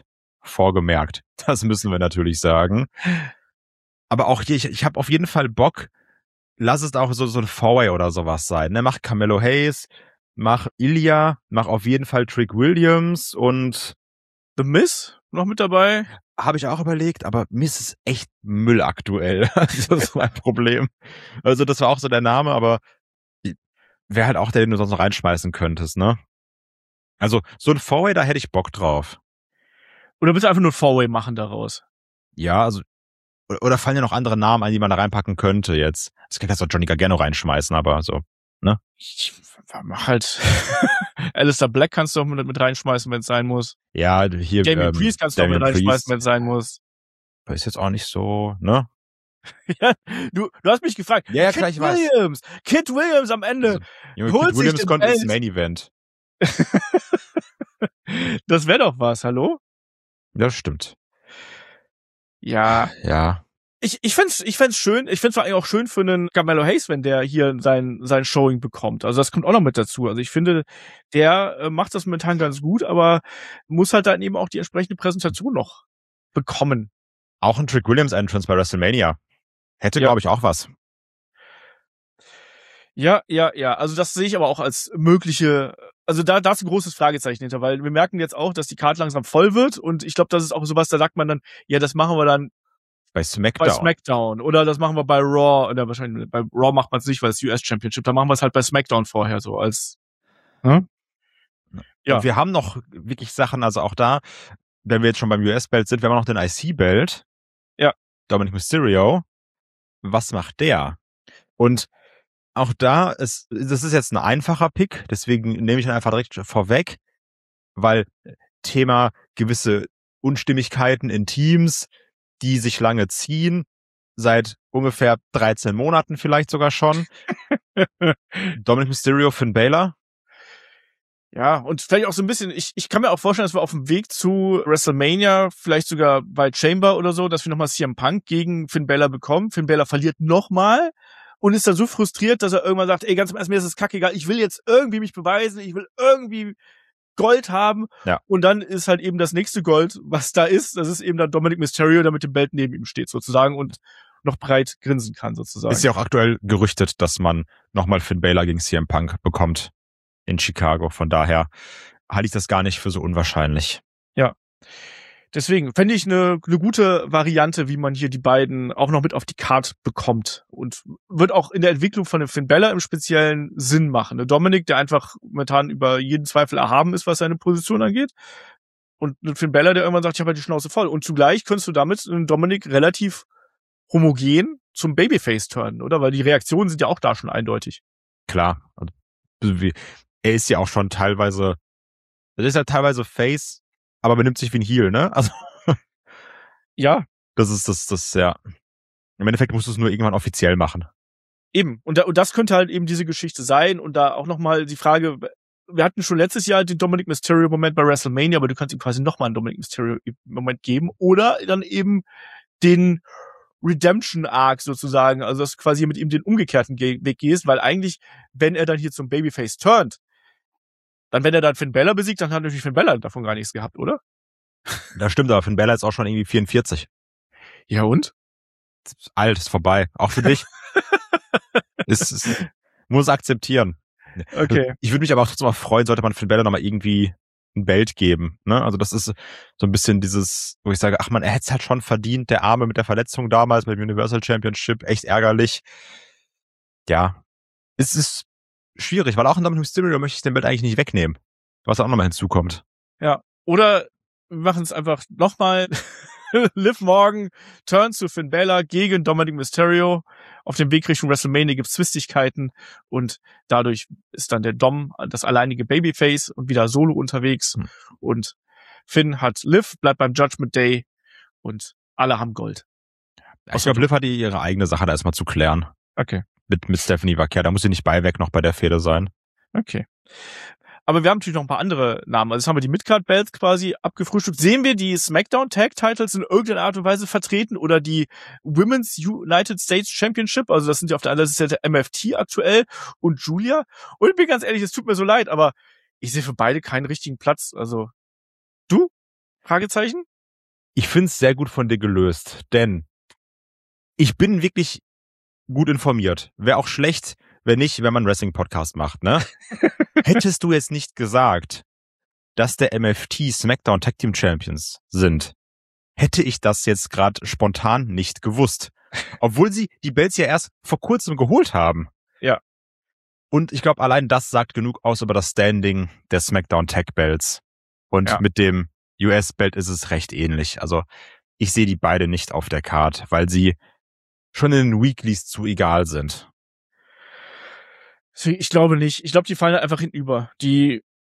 vorgemerkt. Das müssen wir natürlich sagen. Aber auch hier, ich habe auf jeden Fall Bock, lass es auch so ein Four-Way oder sowas sein. Ne? Mach Carmelo Hayes, mach Ilya, mach auf jeden Fall Trick Williams und The Miz noch mit dabei. habe ich auch überlegt, aber Miz ist echt Müll aktuell. Das ist mein Problem. Also das war auch so der Name, aber wäre halt auch der, den du sonst noch reinschmeißen könntest, ne? Also so ein Four-Way, da hätte ich Bock drauf. Oder willst du einfach nur Four-Way machen daraus? Ja, also oder fallen ja noch andere Namen ein, die man da reinpacken könnte jetzt. Das könnte jetzt auch Johnny Gargano reinschmeißen, aber so, ne? Ich mach halt Alistair Black kannst du auch mit reinschmeißen, wenn es sein muss. Ja, hier Damien Priest kannst du auch mit reinschmeißen, wenn es sein muss. Ist jetzt auch nicht so, ne? Ja, du hast mich gefragt. Ja, klar, ich weiß. Kid Williams am Ende. Junge, holt Kid sich Williams den kommt ins Belt. Main Event. Das wäre doch was, hallo? Ja, stimmt. Ja. Ja. Ich fänd's schön. Ich fänd's vor allem auch schön für einen Carmelo Hayes, wenn der hier sein Showing bekommt. Also das kommt auch noch mit dazu. Also ich finde, der macht das momentan ganz gut, aber muss halt dann eben auch die entsprechende Präsentation noch bekommen. Auch ein Trick Williams Entrance bei WrestleMania. Hätte, glaube ich, auch was. Ja. Also das sehe ich aber auch als mögliche, also da ist ein großes Fragezeichen hinter, weil wir merken jetzt auch, dass die Card langsam voll wird und ich glaube, das ist auch sowas, da sagt man dann, ja, das machen wir dann bei SmackDown. Oder das machen wir bei Raw, oder wahrscheinlich bei Raw macht man es nicht, weil es US Championship, da machen wir es halt bei SmackDown vorher so als, ne? Ja. Und wir haben noch wirklich Sachen, also auch da, wenn wir jetzt schon beim US-Belt sind, wir haben noch den IC-Belt. Ja. Dominic Mysterio. Was macht der? Und auch da, das ist jetzt ein einfacher Pick, deswegen nehme ich ihn einfach direkt vorweg, weil Thema gewisse Unstimmigkeiten in Teams, die sich lange ziehen, seit ungefähr 13 Monaten vielleicht sogar schon. Dominic Mysterio, Finn Balor. Ja, und vielleicht auch so ein bisschen, ich kann mir auch vorstellen, dass wir auf dem Weg zu WrestleMania, vielleicht sogar bei Chamber oder so, dass wir nochmal CM Punk gegen Finn Balor bekommen. Finn Balor verliert nochmal und ist dann so frustriert, dass er irgendwann sagt, ey, ganz im Ernst, mir ist es kackegal, ich will jetzt irgendwie mich beweisen, ich will irgendwie Gold haben. Ja. Und dann ist halt eben das nächste Gold, was da ist, das ist eben dann Dominic Mysterio, der mit dem Belt neben ihm steht sozusagen und noch breit grinsen kann sozusagen. Ist ja auch aktuell gerüchtet, dass man nochmal Finn Balor gegen CM Punk bekommt in Chicago. Von daher halte ich das gar nicht für so unwahrscheinlich. Ja. Deswegen fände ich eine gute Variante, wie man hier die beiden auch noch mit auf die Card bekommt. Und wird auch in der Entwicklung von dem Finn Balor im Speziellen Sinn machen. Der Dominik, der einfach momentan über jeden Zweifel erhaben ist, was seine Position angeht. Und ein Finn Balor, der irgendwann sagt, ich habe halt die Schnauze voll. Und zugleich könntest du damit einen Dominik relativ homogen zum Babyface turnen, oder? Weil die Reaktionen sind ja auch da schon eindeutig. Klar. Er ist ja auch schon teilweise, Face, aber benimmt sich wie ein Heel, ne? Also. Ja. Das ist, ja. Im Endeffekt musst du es nur irgendwann offiziell machen. Eben. Und das könnte halt eben diese Geschichte sein. Und da auch nochmal die Frage, wir hatten schon letztes Jahr den Dominic Mysterio-Moment bei WrestleMania, aber du kannst ihm quasi nochmal einen Dominic Mysterio-Moment geben. Oder dann eben den Redemption-Arc sozusagen. Also, dass du quasi mit ihm den umgekehrten Weg gehst, weil eigentlich, wenn er dann hier zum Babyface turnt, dann, wenn er dann Finn Balor besiegt, dann hat natürlich Finn Balor davon gar nichts gehabt, oder? Das stimmt, aber Finn Balor ist auch schon irgendwie 44. Ja, und? Ist alt, ist vorbei. Auch für dich. Muss akzeptieren. Okay. Ich würde mich aber auch trotzdem mal freuen, sollte man Finn Balor nochmal irgendwie ein Belt geben, ne? Also das ist so ein bisschen dieses, wo ich sage, ach man, er hätte es halt schon verdient, der Arme mit der Verletzung damals mit dem Universal Championship, echt ärgerlich. Ja. Es ist schwierig, weil auch in Dominic Mysterio möchte ich den Belt eigentlich nicht wegnehmen. Was auch nochmal hinzukommt. Ja. Oder wir machen es einfach nochmal. Liv Morgan turns zu Finn Balor gegen Dominic Mysterio. Auf dem Weg Richtung WrestleMania gibt's Zwistigkeiten und dadurch ist dann der Dom das alleinige Babyface und wieder solo unterwegs. Und Finn hat Liv, bleibt beim Judgment Day und alle haben Gold. Ich glaube, Liv hat ihre eigene Sache da erstmal zu klären. Okay. Mit Stephanie Vaquer, da muss sie nicht beiweg noch bei der Fehde sein. Okay. Aber wir haben natürlich noch ein paar andere Namen. Also jetzt haben wir die Midcard-Belts quasi abgefrühstückt. Sehen wir die SmackDown-Tag-Titles in irgendeiner Art und Weise vertreten oder die Women's United States Championship? Also das sind ja auf der anderen Seite der MFT aktuell und Julia. Und ich bin ganz ehrlich, es tut mir so leid, aber ich sehe für beide keinen richtigen Platz. Also du? Fragezeichen? Ich find's sehr gut von dir gelöst, denn ich bin wirklich gut informiert. Wäre auch schlecht, wenn man einen Wrestling-Podcast macht, ne? Hättest du jetzt nicht gesagt, dass der MFT SmackDown Tag Team Champions sind, hätte ich das jetzt gerade spontan nicht gewusst. Obwohl sie die Belts ja erst vor kurzem geholt haben. Ja. Und ich glaube, allein das sagt genug aus über das Standing der SmackDown Tag Belts. Und mit dem US-Belt ist es recht ähnlich. Also ich sehe die beide nicht auf der Card, weil sie schon in den Weeklies zu egal sind. Ich glaube nicht. Ich glaube, die fallen einfach hinüber. Die,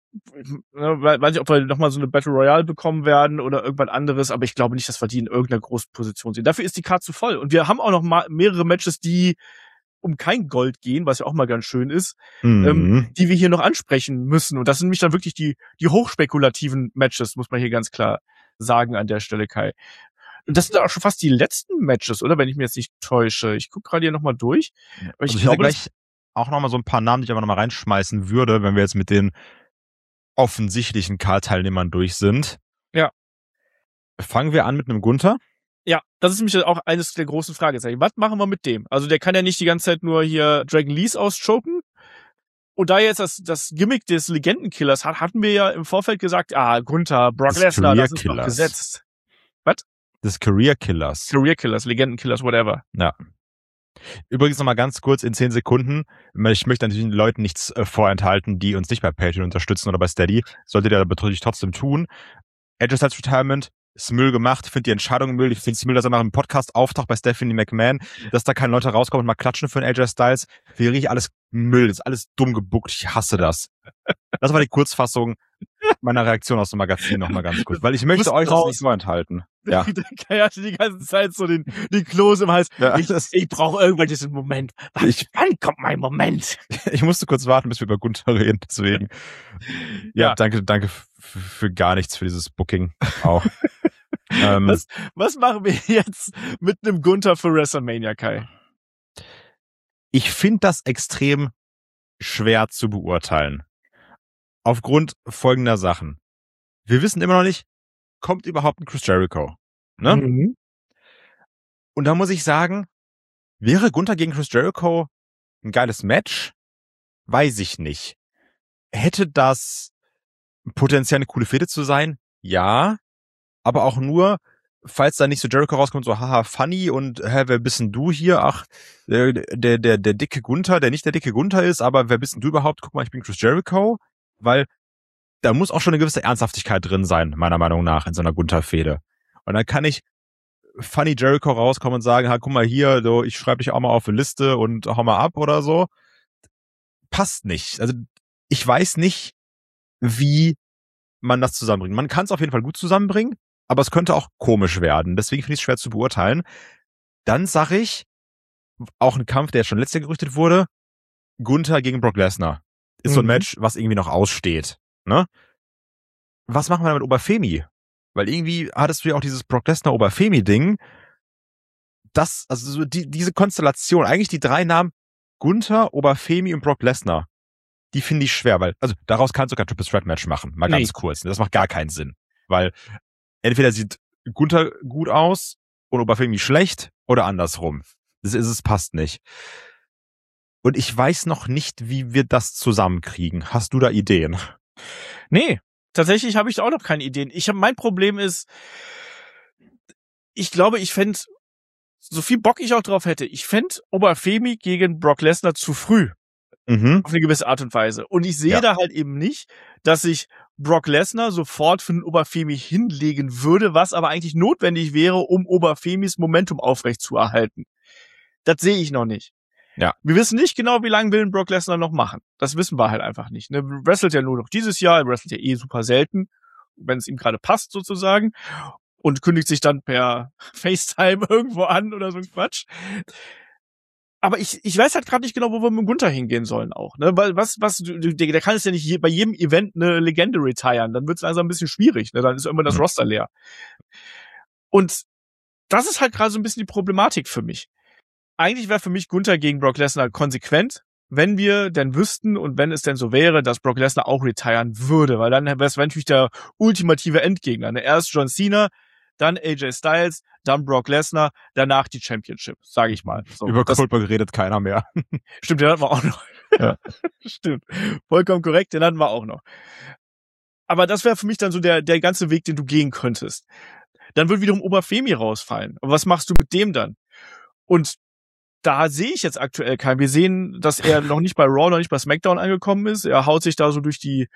weiß nicht, ob wir nochmal so eine Battle Royale bekommen werden oder irgendwas anderes, aber ich glaube nicht, dass wir die in irgendeiner großen Position sehen. Dafür ist die Card zu voll. Und wir haben auch noch mal mehrere Matches, die um kein Gold gehen, was ja auch mal ganz schön ist, die wir hier noch ansprechen müssen. Und das sind nämlich dann wirklich die hochspekulativen Matches, muss man hier ganz klar sagen an der Stelle, Kai. Und das sind auch schon fast die letzten Matches, oder? Wenn ich mir jetzt nicht täusche. Ich gucke gerade hier nochmal durch. Aber ich glaube, gleich auch nochmal so ein paar Namen, die ich aber nochmal reinschmeißen würde, wenn wir jetzt mit den offensichtlichen Card-Teilnehmern durch sind. Ja. Fangen wir an mit einem Gunther. Ja, das ist nämlich auch eines der großen Fragezeichen. Was machen wir mit dem? Also der kann ja nicht die ganze Zeit nur hier Dragon Lees auschoken. Und da jetzt das Gimmick des Legendenkillers hatten wir ja im Vorfeld gesagt, Gunther, Brock Lesnar, das ist doch gesetzt. Was? Des Career Killers. Career Killers, Legendenkillers, whatever. Ja. Übrigens nochmal ganz kurz in 10 Sekunden. Ich möchte natürlich den Leuten nichts vorenthalten, die uns nicht bei Patreon unterstützen oder bei Steady. Solltet ihr aber natürlich trotzdem tun. Edge Styles Retirement ist Müll gemacht. Ich finde die Entscheidung Müll. Ich finde es Müll, dass er nach einem Podcast auftaucht bei Stephanie McMahon, dass da keine Leute rauskommen und mal klatschen für den AJ Styles. Wäre ich alles Müll. Das ist alles dumm gebuckt. Ich hasse das. Das war die Kurzfassung meiner Reaktion aus dem Magazin nochmal ganz kurz. Weil ich möchte euch das nicht vorenthalten. Ja. Kai hatte die ganze Zeit so den Kloß im Hals. Ja, ich brauche irgendwann diesen Moment. Wann kommt mein Moment? Ich musste kurz warten, bis wir über Gunther reden, deswegen. Ja, danke für gar nichts für dieses Booking auch. Was machen wir jetzt mit einem Gunther für WrestleMania, Kai? Ich finde das extrem schwer zu beurteilen. Aufgrund folgender Sachen. Wir wissen immer noch nicht, kommt überhaupt ein Chris Jericho? Ne? Mhm. Und da muss ich sagen, wäre Gunther gegen Chris Jericho ein geiles Match? Weiß ich nicht. Hätte das potenziell eine coole Fehde zu sein? Ja. Aber auch nur, falls da nicht so Jericho rauskommt, so haha, funny und wer bist denn du hier? Ach, der dicke Gunther, der nicht der dicke Gunther ist, aber wer bist denn du überhaupt? Guck mal, ich bin Chris Jericho. Weil da muss auch schon eine gewisse Ernsthaftigkeit drin sein, meiner Meinung nach, in so einer Gunther-Fehde. Und dann kann ich funny Jericho rauskommen und sagen, guck mal hier, so, ich schreibe dich auch mal auf eine Liste und hau mal ab oder so. Passt nicht. Also ich weiß nicht, wie man das zusammenbringt. Man kann es auf jeden Fall gut zusammenbringen, aber es könnte auch komisch werden. Deswegen finde ich es schwer zu beurteilen. Dann sage ich, auch ein Kampf, der schon letztes Jahr gerüchtet wurde, Gunther gegen Brock Lesnar. Ist so ein Match, was irgendwie noch aussteht. Ne? Was machen wir damit Oberfemi? Weil irgendwie hattest du ja auch dieses Brock Lesnar-Oberfemi-Ding. Das, also so diese Konstellation, eigentlich die 3 Namen Gunther, Oberfemi und Brock Lesnar, die finde ich schwer, weil, also daraus kannst du kein Triple Threat Match machen. Mal ganz kurz. Das macht gar keinen Sinn. Weil entweder sieht Gunther gut aus und Oberfemi schlecht oder andersrum. Es passt nicht. Und ich weiß noch nicht, wie wir das zusammenkriegen. Hast du da Ideen? Nee, tatsächlich habe ich da auch noch keine Ideen. Mein Problem ist, ich glaube, ich fände, so viel Bock ich auch drauf hätte, ich fände Oberfemi gegen Brock Lesnar zu früh. Auf eine gewisse Art und Weise. Und ich sehe da halt eben nicht, dass sich Brock Lesnar sofort für den Oberfemi hinlegen würde, was aber eigentlich notwendig wäre, um Oberfemis Momentum aufrecht zu erhalten. Das sehe ich noch nicht. Ja. Wir wissen nicht genau, wie lange will Brock Lesnar noch machen. Das wissen wir halt einfach nicht. Ne? Wrestelt ja nur noch dieses Jahr, wrestelt ja super selten, wenn es ihm gerade passt sozusagen, und kündigt sich dann per FaceTime irgendwo an oder so ein Quatsch. Aber ich weiß halt gerade nicht genau, wo wir mit Gunther hingehen sollen auch. Ne? Weil der kann es ja nicht bei jedem Event eine Legende retiren. Dann wird es langsam ein bisschen schwierig. Ne? Dann ist irgendwann das Roster leer. Und das ist halt gerade so ein bisschen die Problematik für mich. Eigentlich wäre für mich Gunther gegen Brock Lesnar konsequent, wenn wir denn wüssten und wenn es denn so wäre, dass Brock Lesnar auch retiren würde. Weil dann wäre es natürlich der ultimative Endgegner. Ne? Erst John Cena, dann AJ Styles, dann Brock Lesnar, danach die Championship, sage ich mal. So, Über Goldberg redet keiner mehr. Stimmt, den hatten wir auch noch. Ja. Stimmt, vollkommen korrekt, den hatten wir auch noch. Aber das wäre für mich dann so der ganze Weg, den du gehen könntest. Dann wird wiederum Oberfemi rausfallen. Aber was machst du mit dem dann? Und da sehe ich jetzt aktuell keinen. Wir sehen, dass er noch nicht bei Raw, noch nicht bei SmackDown angekommen ist. Er haut sich da so durch die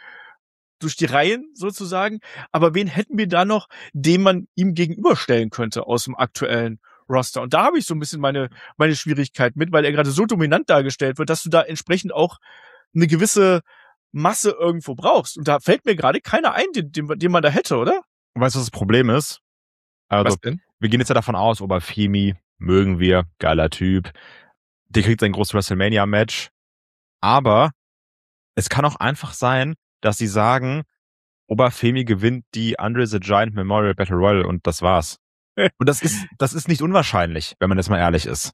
Reihen sozusagen. Aber wen hätten wir da noch, den man ihm gegenüberstellen könnte aus dem aktuellen Roster? Und da habe ich so ein bisschen meine Schwierigkeit mit, weil er gerade so dominant dargestellt wird, dass du da entsprechend auch eine gewisse Masse irgendwo brauchst. Und da fällt mir gerade keiner ein, den man da hätte, oder? Weißt du, was das Problem ist? Also, Was denn? wir gehen jetzt ja davon aus, Oberfemi mögen wir, geiler Typ. Der kriegt sein großes WrestleMania-Match. Aber es kann auch einfach sein, dass sie sagen, Oberfemi gewinnt die Andre the Giant Memorial Battle Royal und das war's. Und das ist nicht unwahrscheinlich, wenn man jetzt mal ehrlich ist.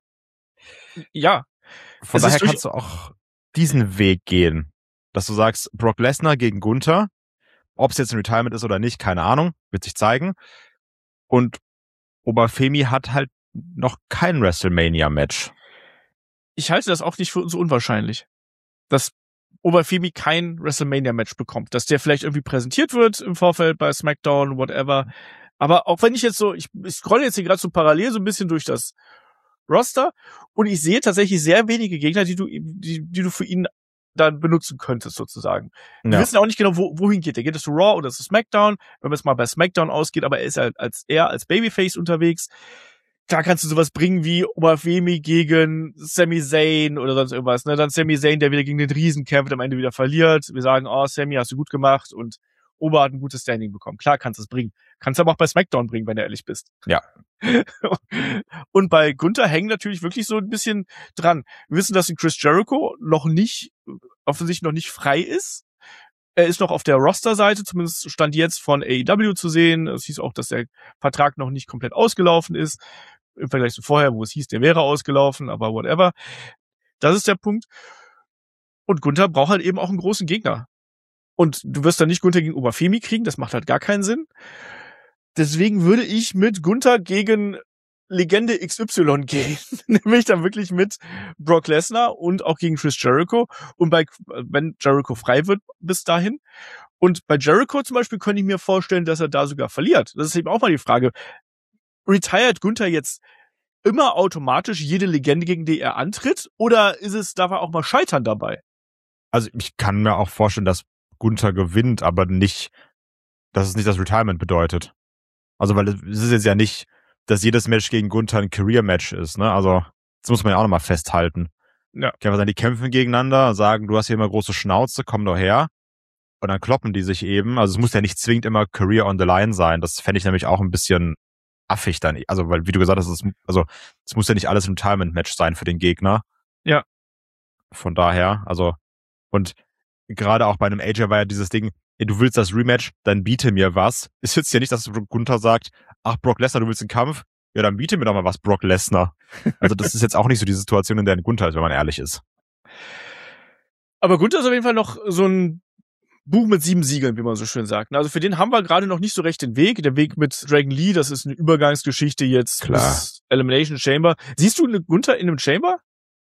Ja. Von daher kannst du auch diesen Weg gehen, dass du sagst, Brock Lesnar gegen Gunther, ob es jetzt ein Retirement ist oder nicht, keine Ahnung, wird sich zeigen. Und Oberfemi hat halt noch kein WrestleMania-Match. Ich halte das auch nicht für so unwahrscheinlich, dass Oberfemi kein WrestleMania-Match bekommt, dass der vielleicht irgendwie präsentiert wird im Vorfeld bei SmackDown, whatever. Aber auch wenn ich jetzt so, ich scrolle jetzt hier gerade so parallel so ein bisschen durch das Roster und ich sehe tatsächlich sehr wenige Gegner, die du für ihn dann benutzen könntest, sozusagen. Ja. Wir wissen auch nicht genau, wohin geht. Geht es zu Raw oder zu SmackDown? Wenn man es mal bei SmackDown ausgeht, aber er ist halt als Babyface unterwegs. Klar kannst du sowas bringen wie Oberfemi gegen Sami Zayn oder sonst irgendwas, ne? Dann Sami Zayn, der wieder gegen den Riesen kämpft, am Ende wieder verliert. Wir sagen, oh, Sami, hast du gut gemacht und Ober hat ein gutes Standing bekommen. Klar kannst du es bringen. Kannst du aber auch bei SmackDown bringen, wenn du ehrlich bist. Ja. Und bei Gunther hängen natürlich wirklich so ein bisschen dran. Wir wissen, dass Chris Jericho offensichtlich noch nicht frei ist. Er ist noch auf der Roster-Seite, zumindest stand jetzt von AEW zu sehen. Es hieß auch, dass der Vertrag noch nicht komplett ausgelaufen ist. Im Vergleich zu vorher, wo es hieß, der wäre ausgelaufen, aber whatever. Das ist der Punkt. Und Gunther braucht halt eben auch einen großen Gegner. Und du wirst dann nicht Gunther gegen Oberfemi kriegen, das macht halt gar keinen Sinn. Deswegen würde ich mit Gunther gegen Legende XY gehen. Nämlich dann wirklich mit Brock Lesnar und auch gegen Chris Jericho. Und wenn Jericho frei wird bis dahin. Und bei Jericho zum Beispiel könnte ich mir vorstellen, dass er da sogar verliert. Das ist eben auch mal die Frage. Retired Gunther jetzt immer automatisch jede Legende, gegen die er antritt? Oder darf er auch mal scheitern dabei? Also ich kann mir auch vorstellen, dass Gunther gewinnt, aber nicht, dass es nicht das Retirement bedeutet. Also weil es ist jetzt ja nicht, dass jedes Match gegen Gunther ein Career-Match ist, ne? Also das muss man ja auch nochmal festhalten. Ja. Kann man sagen, die kämpfen gegeneinander, sagen, du hast hier immer große Schnauze, komm doch her. Und dann kloppen die sich eben. Also es muss ja nicht zwingend immer Career on the line sein. Das fände ich nämlich auch ein bisschen affig dann. Also weil, wie du gesagt hast, es muss ja nicht alles ein Retirement-Match sein für den Gegner. Ja. Von daher, also und gerade auch bei einem AJ war ja dieses Ding, du willst das Rematch, dann biete mir was. Ist jetzt ja nicht, dass Gunther sagt, ach, Brock Lesnar, du willst den Kampf? Ja, dann biete mir doch mal was, Brock Lesnar. Also das ist jetzt auch nicht so die Situation, in der ein Gunther ist, wenn man ehrlich ist. Aber Gunther ist auf jeden Fall noch so ein Buch mit 7 Siegeln, wie man so schön sagt. Also für den haben wir gerade noch nicht so recht den Weg. Der Weg mit Dragon Lee, das ist eine Übergangsgeschichte jetzt. Klar. Bis Elimination Chamber. Siehst du eine Gunther in einem Chamber?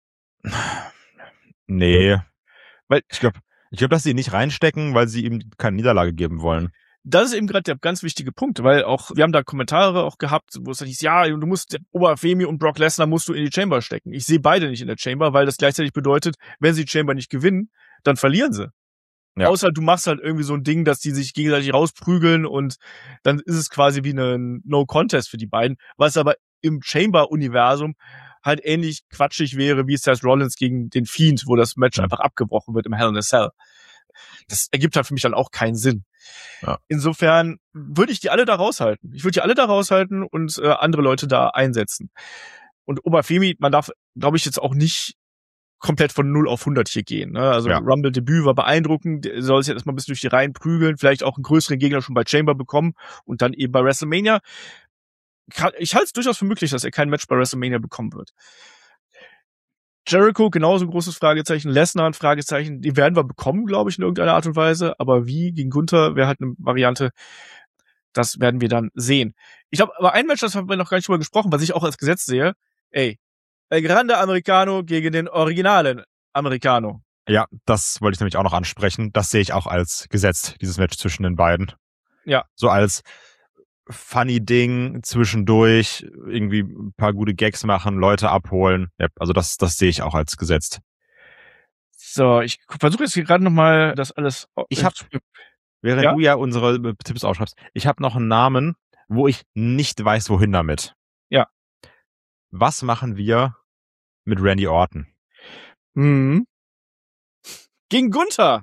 Nee. Weil ich glaube, dass sie ihn nicht reinstecken, weil sie ihm keine Niederlage geben wollen. Das ist eben gerade der ganz wichtige Punkt, weil auch, wir haben da Kommentare auch gehabt, wo es hieß, ja, du musst Oberfemi und Brock Lesnar musst du in die Chamber stecken. Ich sehe beide nicht in der Chamber, weil das gleichzeitig bedeutet, wenn sie die Chamber nicht gewinnen, dann verlieren sie. Ja. Außer du machst halt irgendwie so ein Ding, dass die sich gegenseitig rausprügeln und dann ist es quasi wie ein No-Contest für die beiden, was aber im Chamber-Universum halt ähnlich quatschig wäre, wie Seth Rollins gegen den Fiend, wo das Match einfach abgebrochen wird im Hell in a Cell. Das ergibt halt für mich dann auch keinen Sinn. Ja. Insofern würde ich die alle da raushalten. Ich würde die alle da raushalten und andere Leute da einsetzen. Und Oberfemi, man darf, glaube ich, jetzt auch nicht komplett von 0 auf 100 hier gehen. Ne? Also Rumble-Debüt war beeindruckend. Der soll sich jetzt erstmal ein bisschen durch die Reihen prügeln, vielleicht auch einen größeren Gegner schon bei Chamber bekommen und dann eben bei WrestleMania. Ich halte es durchaus für möglich, dass er kein Match bei WrestleMania bekommen wird. Jericho, genauso ein großes Fragezeichen. Lesnar ein Fragezeichen. Die werden wir bekommen, glaube ich, in irgendeiner Art und Weise. Aber wie gegen Gunther wäre halt eine Variante. das werden wir dann sehen. Ich glaube, aber ein Match, das haben wir noch gar nicht drüber gesprochen, was ich auch als Gesetz sehe. El Grande Americano gegen den originalen Americano. Ja, das wollte ich nämlich auch noch ansprechen. Das sehe ich auch als gesetzt, dieses Match zwischen den beiden. Ja. So als funny Ding zwischendurch, irgendwie ein paar gute Gags machen, Leute abholen. Ja, also das sehe ich auch als gesetzt. So, ich versuche jetzt hier gerade nochmal das alles... Während du ja unsere Tipps aufschreibst, ich habe noch einen Namen, wo ich nicht weiß, wohin damit. Ja. Was machen wir mit Randy Orton? Gegen Gunther.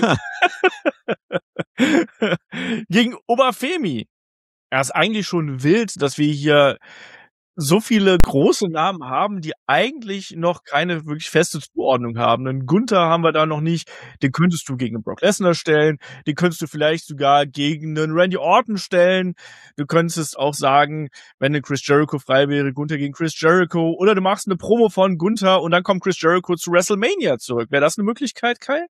Gegen Oberfemi. Ja, ist eigentlich schon wild, dass wir hier so viele große Namen haben, die eigentlich noch keine wirklich feste Zuordnung haben. Einen Gunther haben wir da noch nicht. Den könntest du gegen Brock Lesnar stellen. Den könntest du vielleicht sogar gegen einen Randy Orton stellen. Du könntest auch sagen, wenn ein Chris Jericho frei wäre, Gunther gegen Chris Jericho. Oder du machst eine Promo von Gunther und dann kommt Chris Jericho zu WrestleMania zurück. Wäre das eine Möglichkeit, Kai?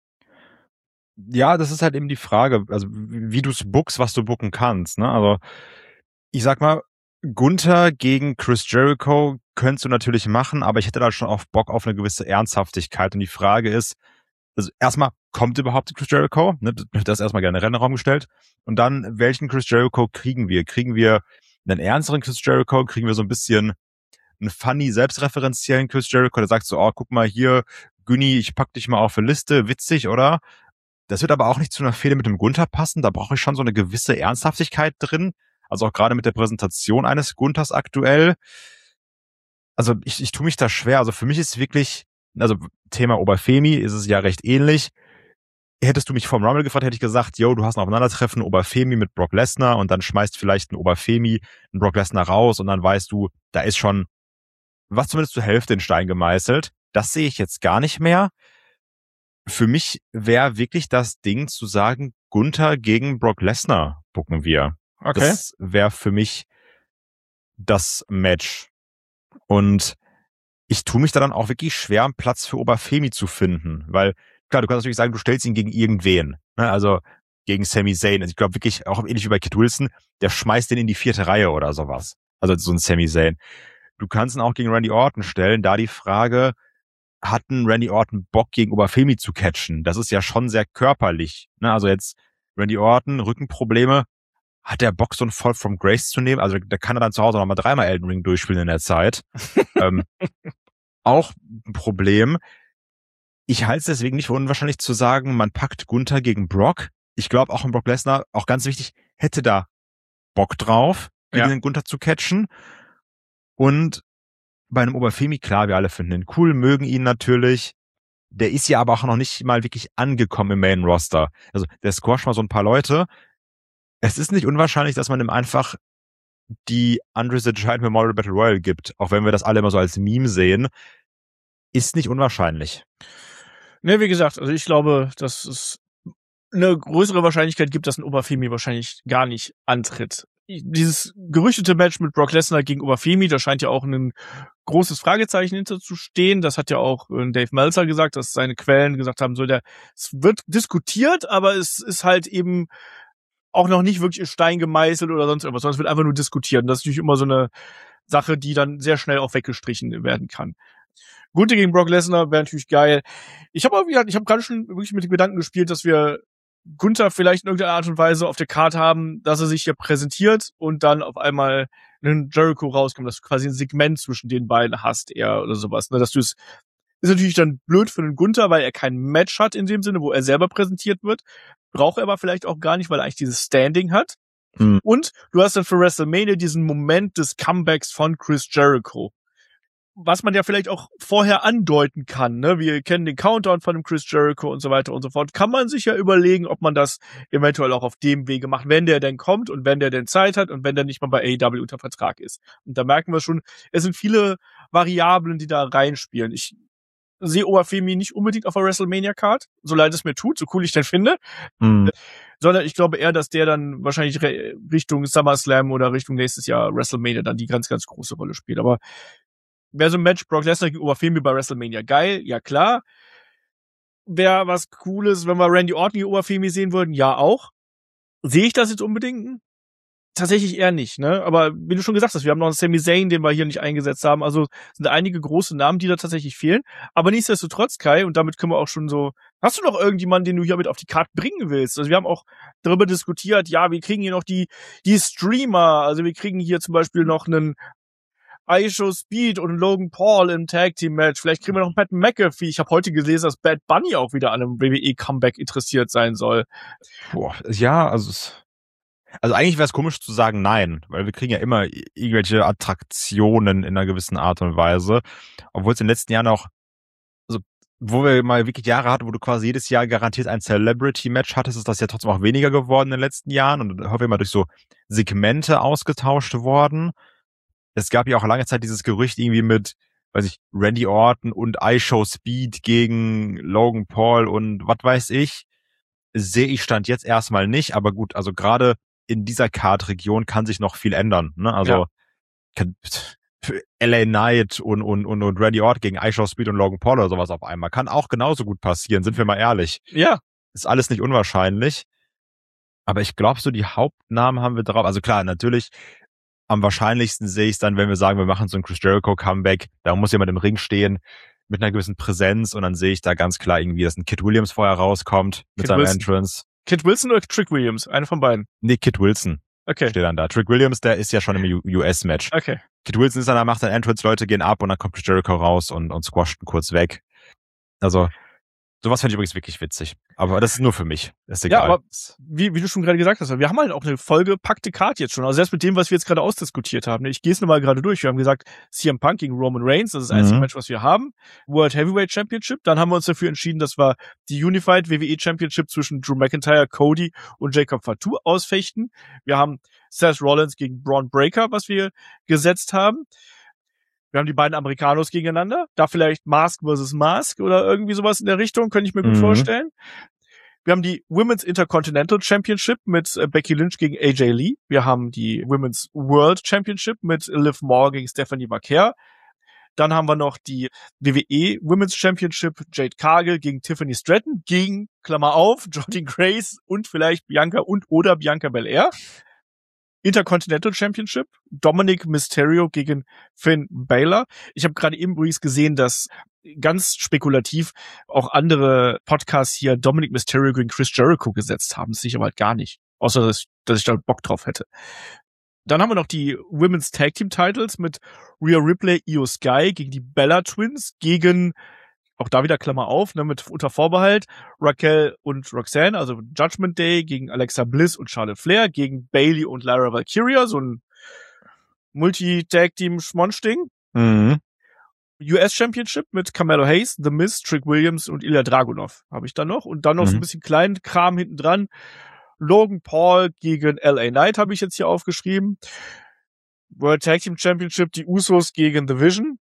Ja, das ist halt eben die Frage, also wie du es bookst, was du booken kannst. Ne? Also ich sag mal, Gunther gegen Chris Jericho könntest du natürlich machen, aber ich hätte da schon auch Bock auf eine gewisse Ernsthaftigkeit. Und die Frage ist, also erstmal, kommt überhaupt Chris Jericho? Ne, das ist erstmal generell in den Raum gestellt. Und dann, welchen Chris Jericho kriegen wir? Kriegen wir einen ernsteren Chris Jericho? Kriegen wir so ein bisschen einen funny, selbstreferenziellen Chris Jericho, der sagt so, oh, guck mal hier, Günni, ich pack dich mal auf eine Liste, witzig, oder? Das wird aber auch nicht zu einer Fehde mit dem Gunther passen. Da brauche ich schon so eine gewisse Ernsthaftigkeit drin. Also auch gerade mit der Präsentation eines Gunthers aktuell. Also ich tue mich da schwer. Also für mich ist wirklich, also Thema Oberfemi ist es ja recht ähnlich. Hättest du mich vom Rumble gefragt, hätte ich gesagt, yo, du hast ein Aufeinandertreffen Oberfemi mit Brock Lesnar und dann schmeißt vielleicht ein Oberfemi einen Brock Lesnar raus und dann weißt du, da ist schon was zumindest zur Hälfte in Stein gemeißelt. Das sehe ich jetzt gar nicht mehr. Für mich wäre wirklich das Ding zu sagen, Gunther gegen Brock Lesnar booken wir. Okay. Das wäre für mich das Match. Und ich tue mich da dann auch wirklich schwer, einen Platz für Oberfemi zu finden. Weil, klar, du kannst natürlich sagen, du stellst ihn gegen irgendwen. Ne? Also gegen Sami Zayn. Also ich glaube wirklich, auch ähnlich wie bei Kid Wilson, der schmeißt den in die 4. Reihe oder sowas. Also so ein Sami Zayn. Du kannst ihn auch gegen Randy Orton stellen. Da die Frage, hat ein Randy Orton Bock, gegen Oberfemi zu catchen? Das ist ja schon sehr körperlich. Ne? Also jetzt Randy Orton, Rückenprobleme. Hat der Bock, so einen Fall from Grace zu nehmen? Also da kann er dann zu Hause noch mal 3-mal Elden Ring durchspielen in der Zeit. Auch ein Problem. Ich halte es deswegen nicht für unwahrscheinlich zu sagen, man packt Gunther gegen Brock. Ich glaube auch ein Brock Lesnar, auch ganz wichtig, hätte da Bock drauf, gegen den Gunther zu catchen. Und bei einem Oberfemi, klar, wir alle finden ihn cool, mögen ihn natürlich. Der ist ja aber auch noch nicht mal wirklich angekommen im Main Roster. Also der squasht mal so ein paar Leute. Es ist nicht unwahrscheinlich, dass man ihm einfach die Andre the Giant Memorial Battle Royal gibt, auch wenn wir das alle immer so als Meme sehen. Ist nicht unwahrscheinlich. Ne, wie gesagt, also ich glaube, dass es eine größere Wahrscheinlichkeit gibt, dass ein Oberfemi wahrscheinlich gar nicht antritt. Dieses gerüchtete Match mit Brock Lesnar gegen Oberfemi, da scheint ja auch ein großes Fragezeichen hinter zu stehen. Das hat ja auch Dave Meltzer gesagt, dass seine Quellen gesagt haben, es wird diskutiert, aber es ist halt eben auch noch nicht wirklich in Stein gemeißelt oder sonst irgendwas, sondern es wird einfach nur diskutiert. Und das ist natürlich immer so eine Sache, die dann sehr schnell auch weggestrichen werden kann. Gunther gegen Brock Lesnar wäre natürlich geil. Ich habe gerade schon wirklich mit dem Gedanken gespielt, dass wir Gunther vielleicht in irgendeiner Art und Weise auf der Karte haben, dass er sich hier präsentiert und dann auf einmal einen Jericho rauskommt, dass du quasi ein Segment zwischen den beiden hast, eher oder sowas. Ne? Dass du es ist natürlich dann blöd für den Gunther, weil er kein Match hat in dem Sinne, wo er selber präsentiert wird. Braucht er aber vielleicht auch gar nicht, weil er eigentlich dieses Standing hat. Mhm. Und du hast dann für WrestleMania diesen Moment des Comebacks von Chris Jericho. Was man ja vielleicht auch vorher andeuten kann, ne? Wir kennen den Countdown von dem Chris Jericho und so weiter und so fort. Kann man sich ja überlegen, ob man das eventuell auch auf dem Wege macht, wenn der denn kommt und wenn der denn Zeit hat und wenn der nicht mal bei AEW unter Vertrag ist. Und da merken wir schon, es sind viele Variablen, die da reinspielen. Ich sehe Oberfemi nicht unbedingt auf der WrestleMania-Card, so leid es mir tut, so cool ich den finde. Sondern ich glaube eher, dass der dann wahrscheinlich Richtung SummerSlam oder Richtung nächstes Jahr WrestleMania dann die ganz, ganz große Rolle spielt. Aber wäre so ein Match Brock Lesnar gegen Oberfemi bei WrestleMania geil? Ja, klar. Wäre was Cooles, wenn wir Randy Orton gegen Oberfemi sehen würden? Ja, auch. Sehe ich das jetzt unbedingt? tatsächlich eher nicht, ne? Aber wie du schon gesagt hast, wir haben noch einen Sami Zayn, den wir hier nicht eingesetzt haben. Also sind einige große Namen, die da tatsächlich fehlen. Aber nichtsdestotrotz, Kai, und damit können wir auch schon so, hast du noch irgendjemanden, den du hier mit auf die Karte bringen willst? Also wir haben auch darüber diskutiert, ja, wir kriegen hier noch die Streamer. Also wir kriegen hier zum Beispiel noch einen ISHO Speed und Logan Paul im Tag Team Match. Vielleicht kriegen wir noch einen Pat McAfee. Ich habe heute gelesen, dass Bad Bunny auch wieder an einem WWE Comeback interessiert sein soll. Boah, ja, also eigentlich wäre es komisch zu sagen nein, weil wir kriegen ja immer irgendwelche Attraktionen in einer gewissen Art und Weise, obwohl es in den letzten Jahren auch, also wo wir mal wirklich Jahre hatten, wo du quasi jedes Jahr garantiert ein Celebrity-Match hattest, ist das ja trotzdem auch weniger geworden in den letzten Jahren und häufig immer durch so Segmente ausgetauscht worden. Es gab ja auch lange Zeit dieses Gerücht irgendwie mit, weiß ich, Randy Orton und ISHO Speed gegen Logan Paul und was weiß ich. Sehe ich Stand jetzt erstmal nicht, aber gut, also gerade in dieser Card-Region kann sich noch viel ändern, ne? Also LA Knight und Randy Orton gegen ISHO Speed und Logan Paul oder sowas auf einmal kann auch genauso gut passieren, sind wir mal ehrlich. Ja. Ist alles nicht unwahrscheinlich. Aber ich glaube, so die Hauptnamen haben wir drauf. Also klar, natürlich am wahrscheinlichsten sehe ich es dann, wenn wir sagen, wir machen so ein Chris Jericho Comeback, da muss jemand im Ring stehen mit einer gewissen Präsenz und dann sehe ich da ganz klar irgendwie, dass ein Kid Williams vorher rauskommt mit seinem Entrance. Kid Wilson oder Trick Williams? Einer von beiden. Nee, Kid Wilson. Okay. Steht dann da. Trick Williams, der ist ja schon im US-Match. Okay. Kid Wilson ist dann, macht ein Entrance, Leute gehen ab und dann kommt Chris Jericho raus und squasht ihn kurz weg. Also, sowas fände ich übrigens wirklich witzig. Aber das ist nur für mich. Das ist egal. Ja, aber wie du schon gerade gesagt hast, wir haben halt auch eine vollgepackte Karte jetzt schon. Also selbst mit dem, was wir jetzt gerade ausdiskutiert haben. Ich gehe es nochmal gerade durch. Wir haben gesagt, CM Punk gegen Roman Reigns, das ist das einzige Match, was wir haben. World Heavyweight Championship. Dann haben wir uns dafür entschieden, dass wir die Unified WWE Championship zwischen Drew McIntyre, Cody und Jacob Fatu ausfechten. Wir haben Seth Rollins gegen Braun Breaker, was wir gesetzt haben. Wir haben die beiden Americanos gegeneinander. Da vielleicht Mask versus Mask oder irgendwie sowas in der Richtung, könnte ich mir gut vorstellen. Wir haben die Women's Intercontinental Championship mit Becky Lynch gegen AJ Lee. Wir haben die Women's World Championship mit Liv Morgan gegen Stephanie McHare. Dann haben wir noch die WWE Women's Championship Jade Cargill gegen Tiffany Stratton gegen, Klammer auf, Jordynne Grace und vielleicht Bianca oder Bianca Belair. Intercontinental Championship, Dominic Mysterio gegen Finn Balor. Ich habe gerade eben übrigens gesehen, dass ganz spekulativ auch andere Podcasts hier Dominic Mysterio gegen Chris Jericho gesetzt haben. Das sehe ich aber halt gar nicht. Außer, dass ich da Bock drauf hätte. Dann haben wir noch die Women's Tag Team Titles mit Rhea Ripley, Io Sky gegen die Bella Twins gegen, auch da wieder Klammer auf, ne, mit unter Vorbehalt, Raquel und Roxanne, also Judgment Day gegen Alexa Bliss und Charlotte Flair, gegen Bayley und Lyra Valkyria, so ein Multi-Tag-Team-Schmonch-Ding. US Championship mit Carmelo Hayes, The Miz, Trick Williams und Ilya Dragunov habe ich dann noch. Und dann noch so ein bisschen kleinen Kram hinten dran. Logan Paul gegen LA Knight habe ich jetzt hier aufgeschrieben. World Tag Team Championship, die Usos gegen The Vision.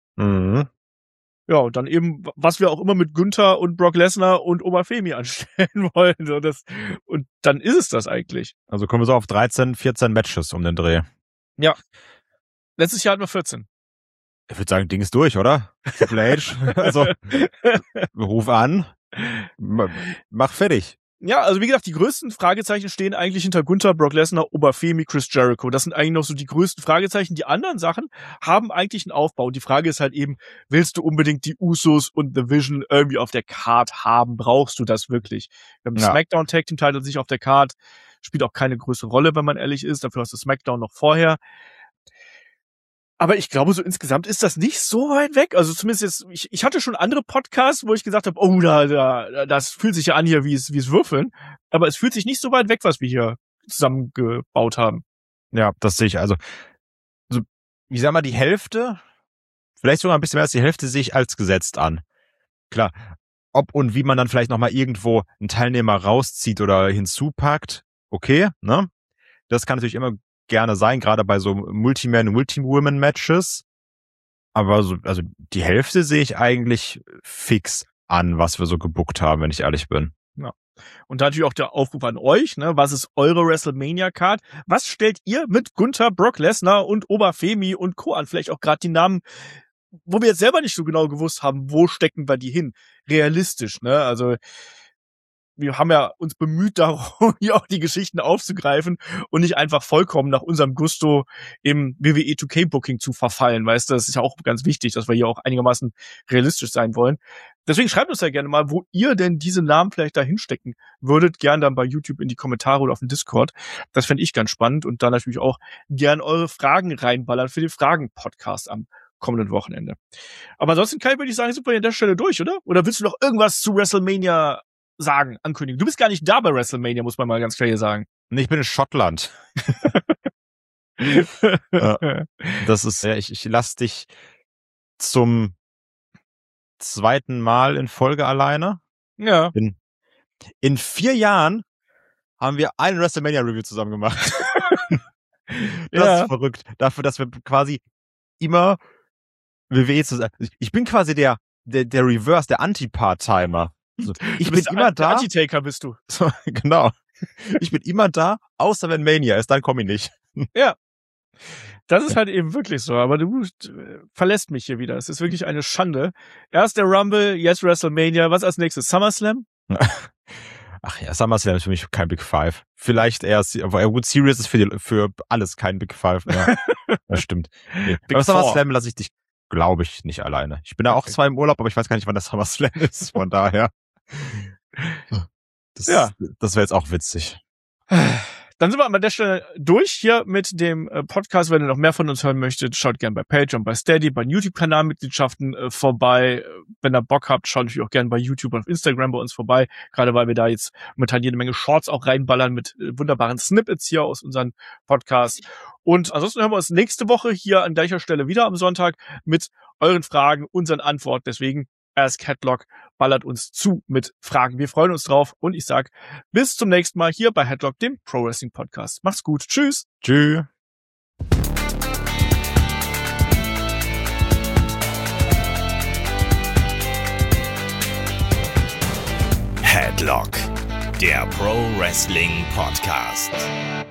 Ja, und dann eben, was wir auch immer mit Günther und Brock Lesnar und Obafemi anstellen wollen. Und dann ist es das eigentlich. Also kommen wir so auf 13, 14 Matches um den Dreh. Ja. Letztes Jahr hatten wir 14. Ich würde sagen, Ding ist durch, oder? Triple H. Also, ruf an. Mach fertig. Ja, also wie gesagt, die größten Fragezeichen stehen eigentlich hinter Gunther, Brock Lesnar, Obafemi, Chris Jericho. Das sind eigentlich noch so die größten Fragezeichen. Die anderen Sachen haben eigentlich einen Aufbau. Die Frage ist halt eben, willst du unbedingt die Usos und The Vision irgendwie auf der Card haben? Brauchst du das wirklich? Wir haben die SmackDown Tag Team Title sich auf der Card. Spielt auch keine größere Rolle, wenn man ehrlich ist. Dafür hast du SmackDown noch vorher. Aber ich glaube, so insgesamt ist das nicht so weit weg. Also zumindest jetzt, ich hatte schon andere Podcasts, wo ich gesagt habe, oh, das fühlt sich ja an hier wie es Würfeln. Aber es fühlt sich nicht so weit weg, was wir hier zusammengebaut haben. Ja, das sehe ich. Also ich sag mal, die Hälfte, vielleicht sogar ein bisschen mehr als die Hälfte, sehe ich als gesetzt an. Klar, ob und wie man dann vielleicht nochmal irgendwo einen Teilnehmer rauszieht oder hinzupackt, okay, ne? Das kann natürlich immer gerne sein, gerade bei so Multi-Man- und Multi-Women-Matches. Aber so, also die Hälfte sehe ich eigentlich fix an, was wir so gebuckt haben, wenn ich ehrlich bin. Ja. Und natürlich auch der Aufruf an euch, ne? Was ist eure WrestleMania-Card? Was stellt ihr mit Gunther, Brock Lesnar und Obafemi und Co. an? Vielleicht auch gerade die Namen, wo wir jetzt selber nicht so genau gewusst haben, wo stecken wir die hin? Realistisch, ne? Also wir haben ja uns bemüht darum, hier auch die Geschichten aufzugreifen und nicht einfach vollkommen nach unserem Gusto im WWE 2K-Booking zu verfallen, weißt du, das ist ja auch ganz wichtig, dass wir hier auch einigermaßen realistisch sein wollen. Deswegen schreibt uns ja gerne mal, wo ihr denn diese Namen vielleicht da hinstecken würdet, gern dann bei YouTube in die Kommentare oder auf dem Discord. Das fände ich ganz spannend und dann natürlich auch gern eure Fragen reinballern für den Fragen-Podcast am kommenden Wochenende. Aber ansonsten, Kai, würde ich sagen, sind wir an der Stelle durch, oder? Oder willst du noch irgendwas zu WrestleMania sagen, ankündigen? Du bist gar nicht da bei WrestleMania, muss man mal ganz klar hier sagen. Nee, ich bin in Schottland. Das ist, ja, ich lasse dich zum 2. Mal in Folge alleine. Ja. In 4 Jahren haben wir einen WrestleMania-Review zusammen gemacht. Das ist verrückt. Dafür, dass wir quasi immer WWE zusammen. Ich bin quasi der Reverse, der Anti-Part-Timer. Also, ich bin immer da. Anti-Taker bist du. So, genau. Ich bin immer da, außer wenn Mania ist, dann komme ich nicht. Ja. Das ist halt eben wirklich so, aber du verlässt mich hier wieder. Es ist wirklich eine Schande. Erst der Rumble, jetzt WrestleMania. Was als nächstes? SummerSlam? Ach ja, SummerSlam ist für mich kein Big Five. Vielleicht erst, aber gut, Series ist für alles kein Big Five mehr. Das stimmt. Nee. Aber SummerSlam lasse ich dich, glaube ich, nicht alleine. Ich bin da auch zwar im Urlaub, aber ich weiß gar nicht, wann das SummerSlam ist. Von daher. Das wäre jetzt auch witzig. Dann sind wir an der Stelle durch hier mit dem Podcast. Wenn ihr noch mehr von uns hören möchtet, schaut gerne bei Patreon, bei Steady, bei YouTube-Kanalmitgliedschaften vorbei. Wenn ihr Bock habt, schaut natürlich auch gerne bei YouTube und auf Instagram bei uns vorbei. Gerade weil wir da jetzt momentan jede Menge Shorts auch reinballern mit wunderbaren Snippets hier aus unseren Podcasts. Und ansonsten hören wir uns nächste Woche hier an gleicher Stelle wieder am Sonntag mit euren Fragen, unseren Antworten. Deswegen Ask Headlock ballert uns zu mit Fragen. Wir freuen uns drauf und ich sag bis zum nächsten Mal hier bei Headlock, dem Pro Wrestling Podcast. Macht's gut. Tschüss. Tschüss. Headlock, der Pro Wrestling Podcast.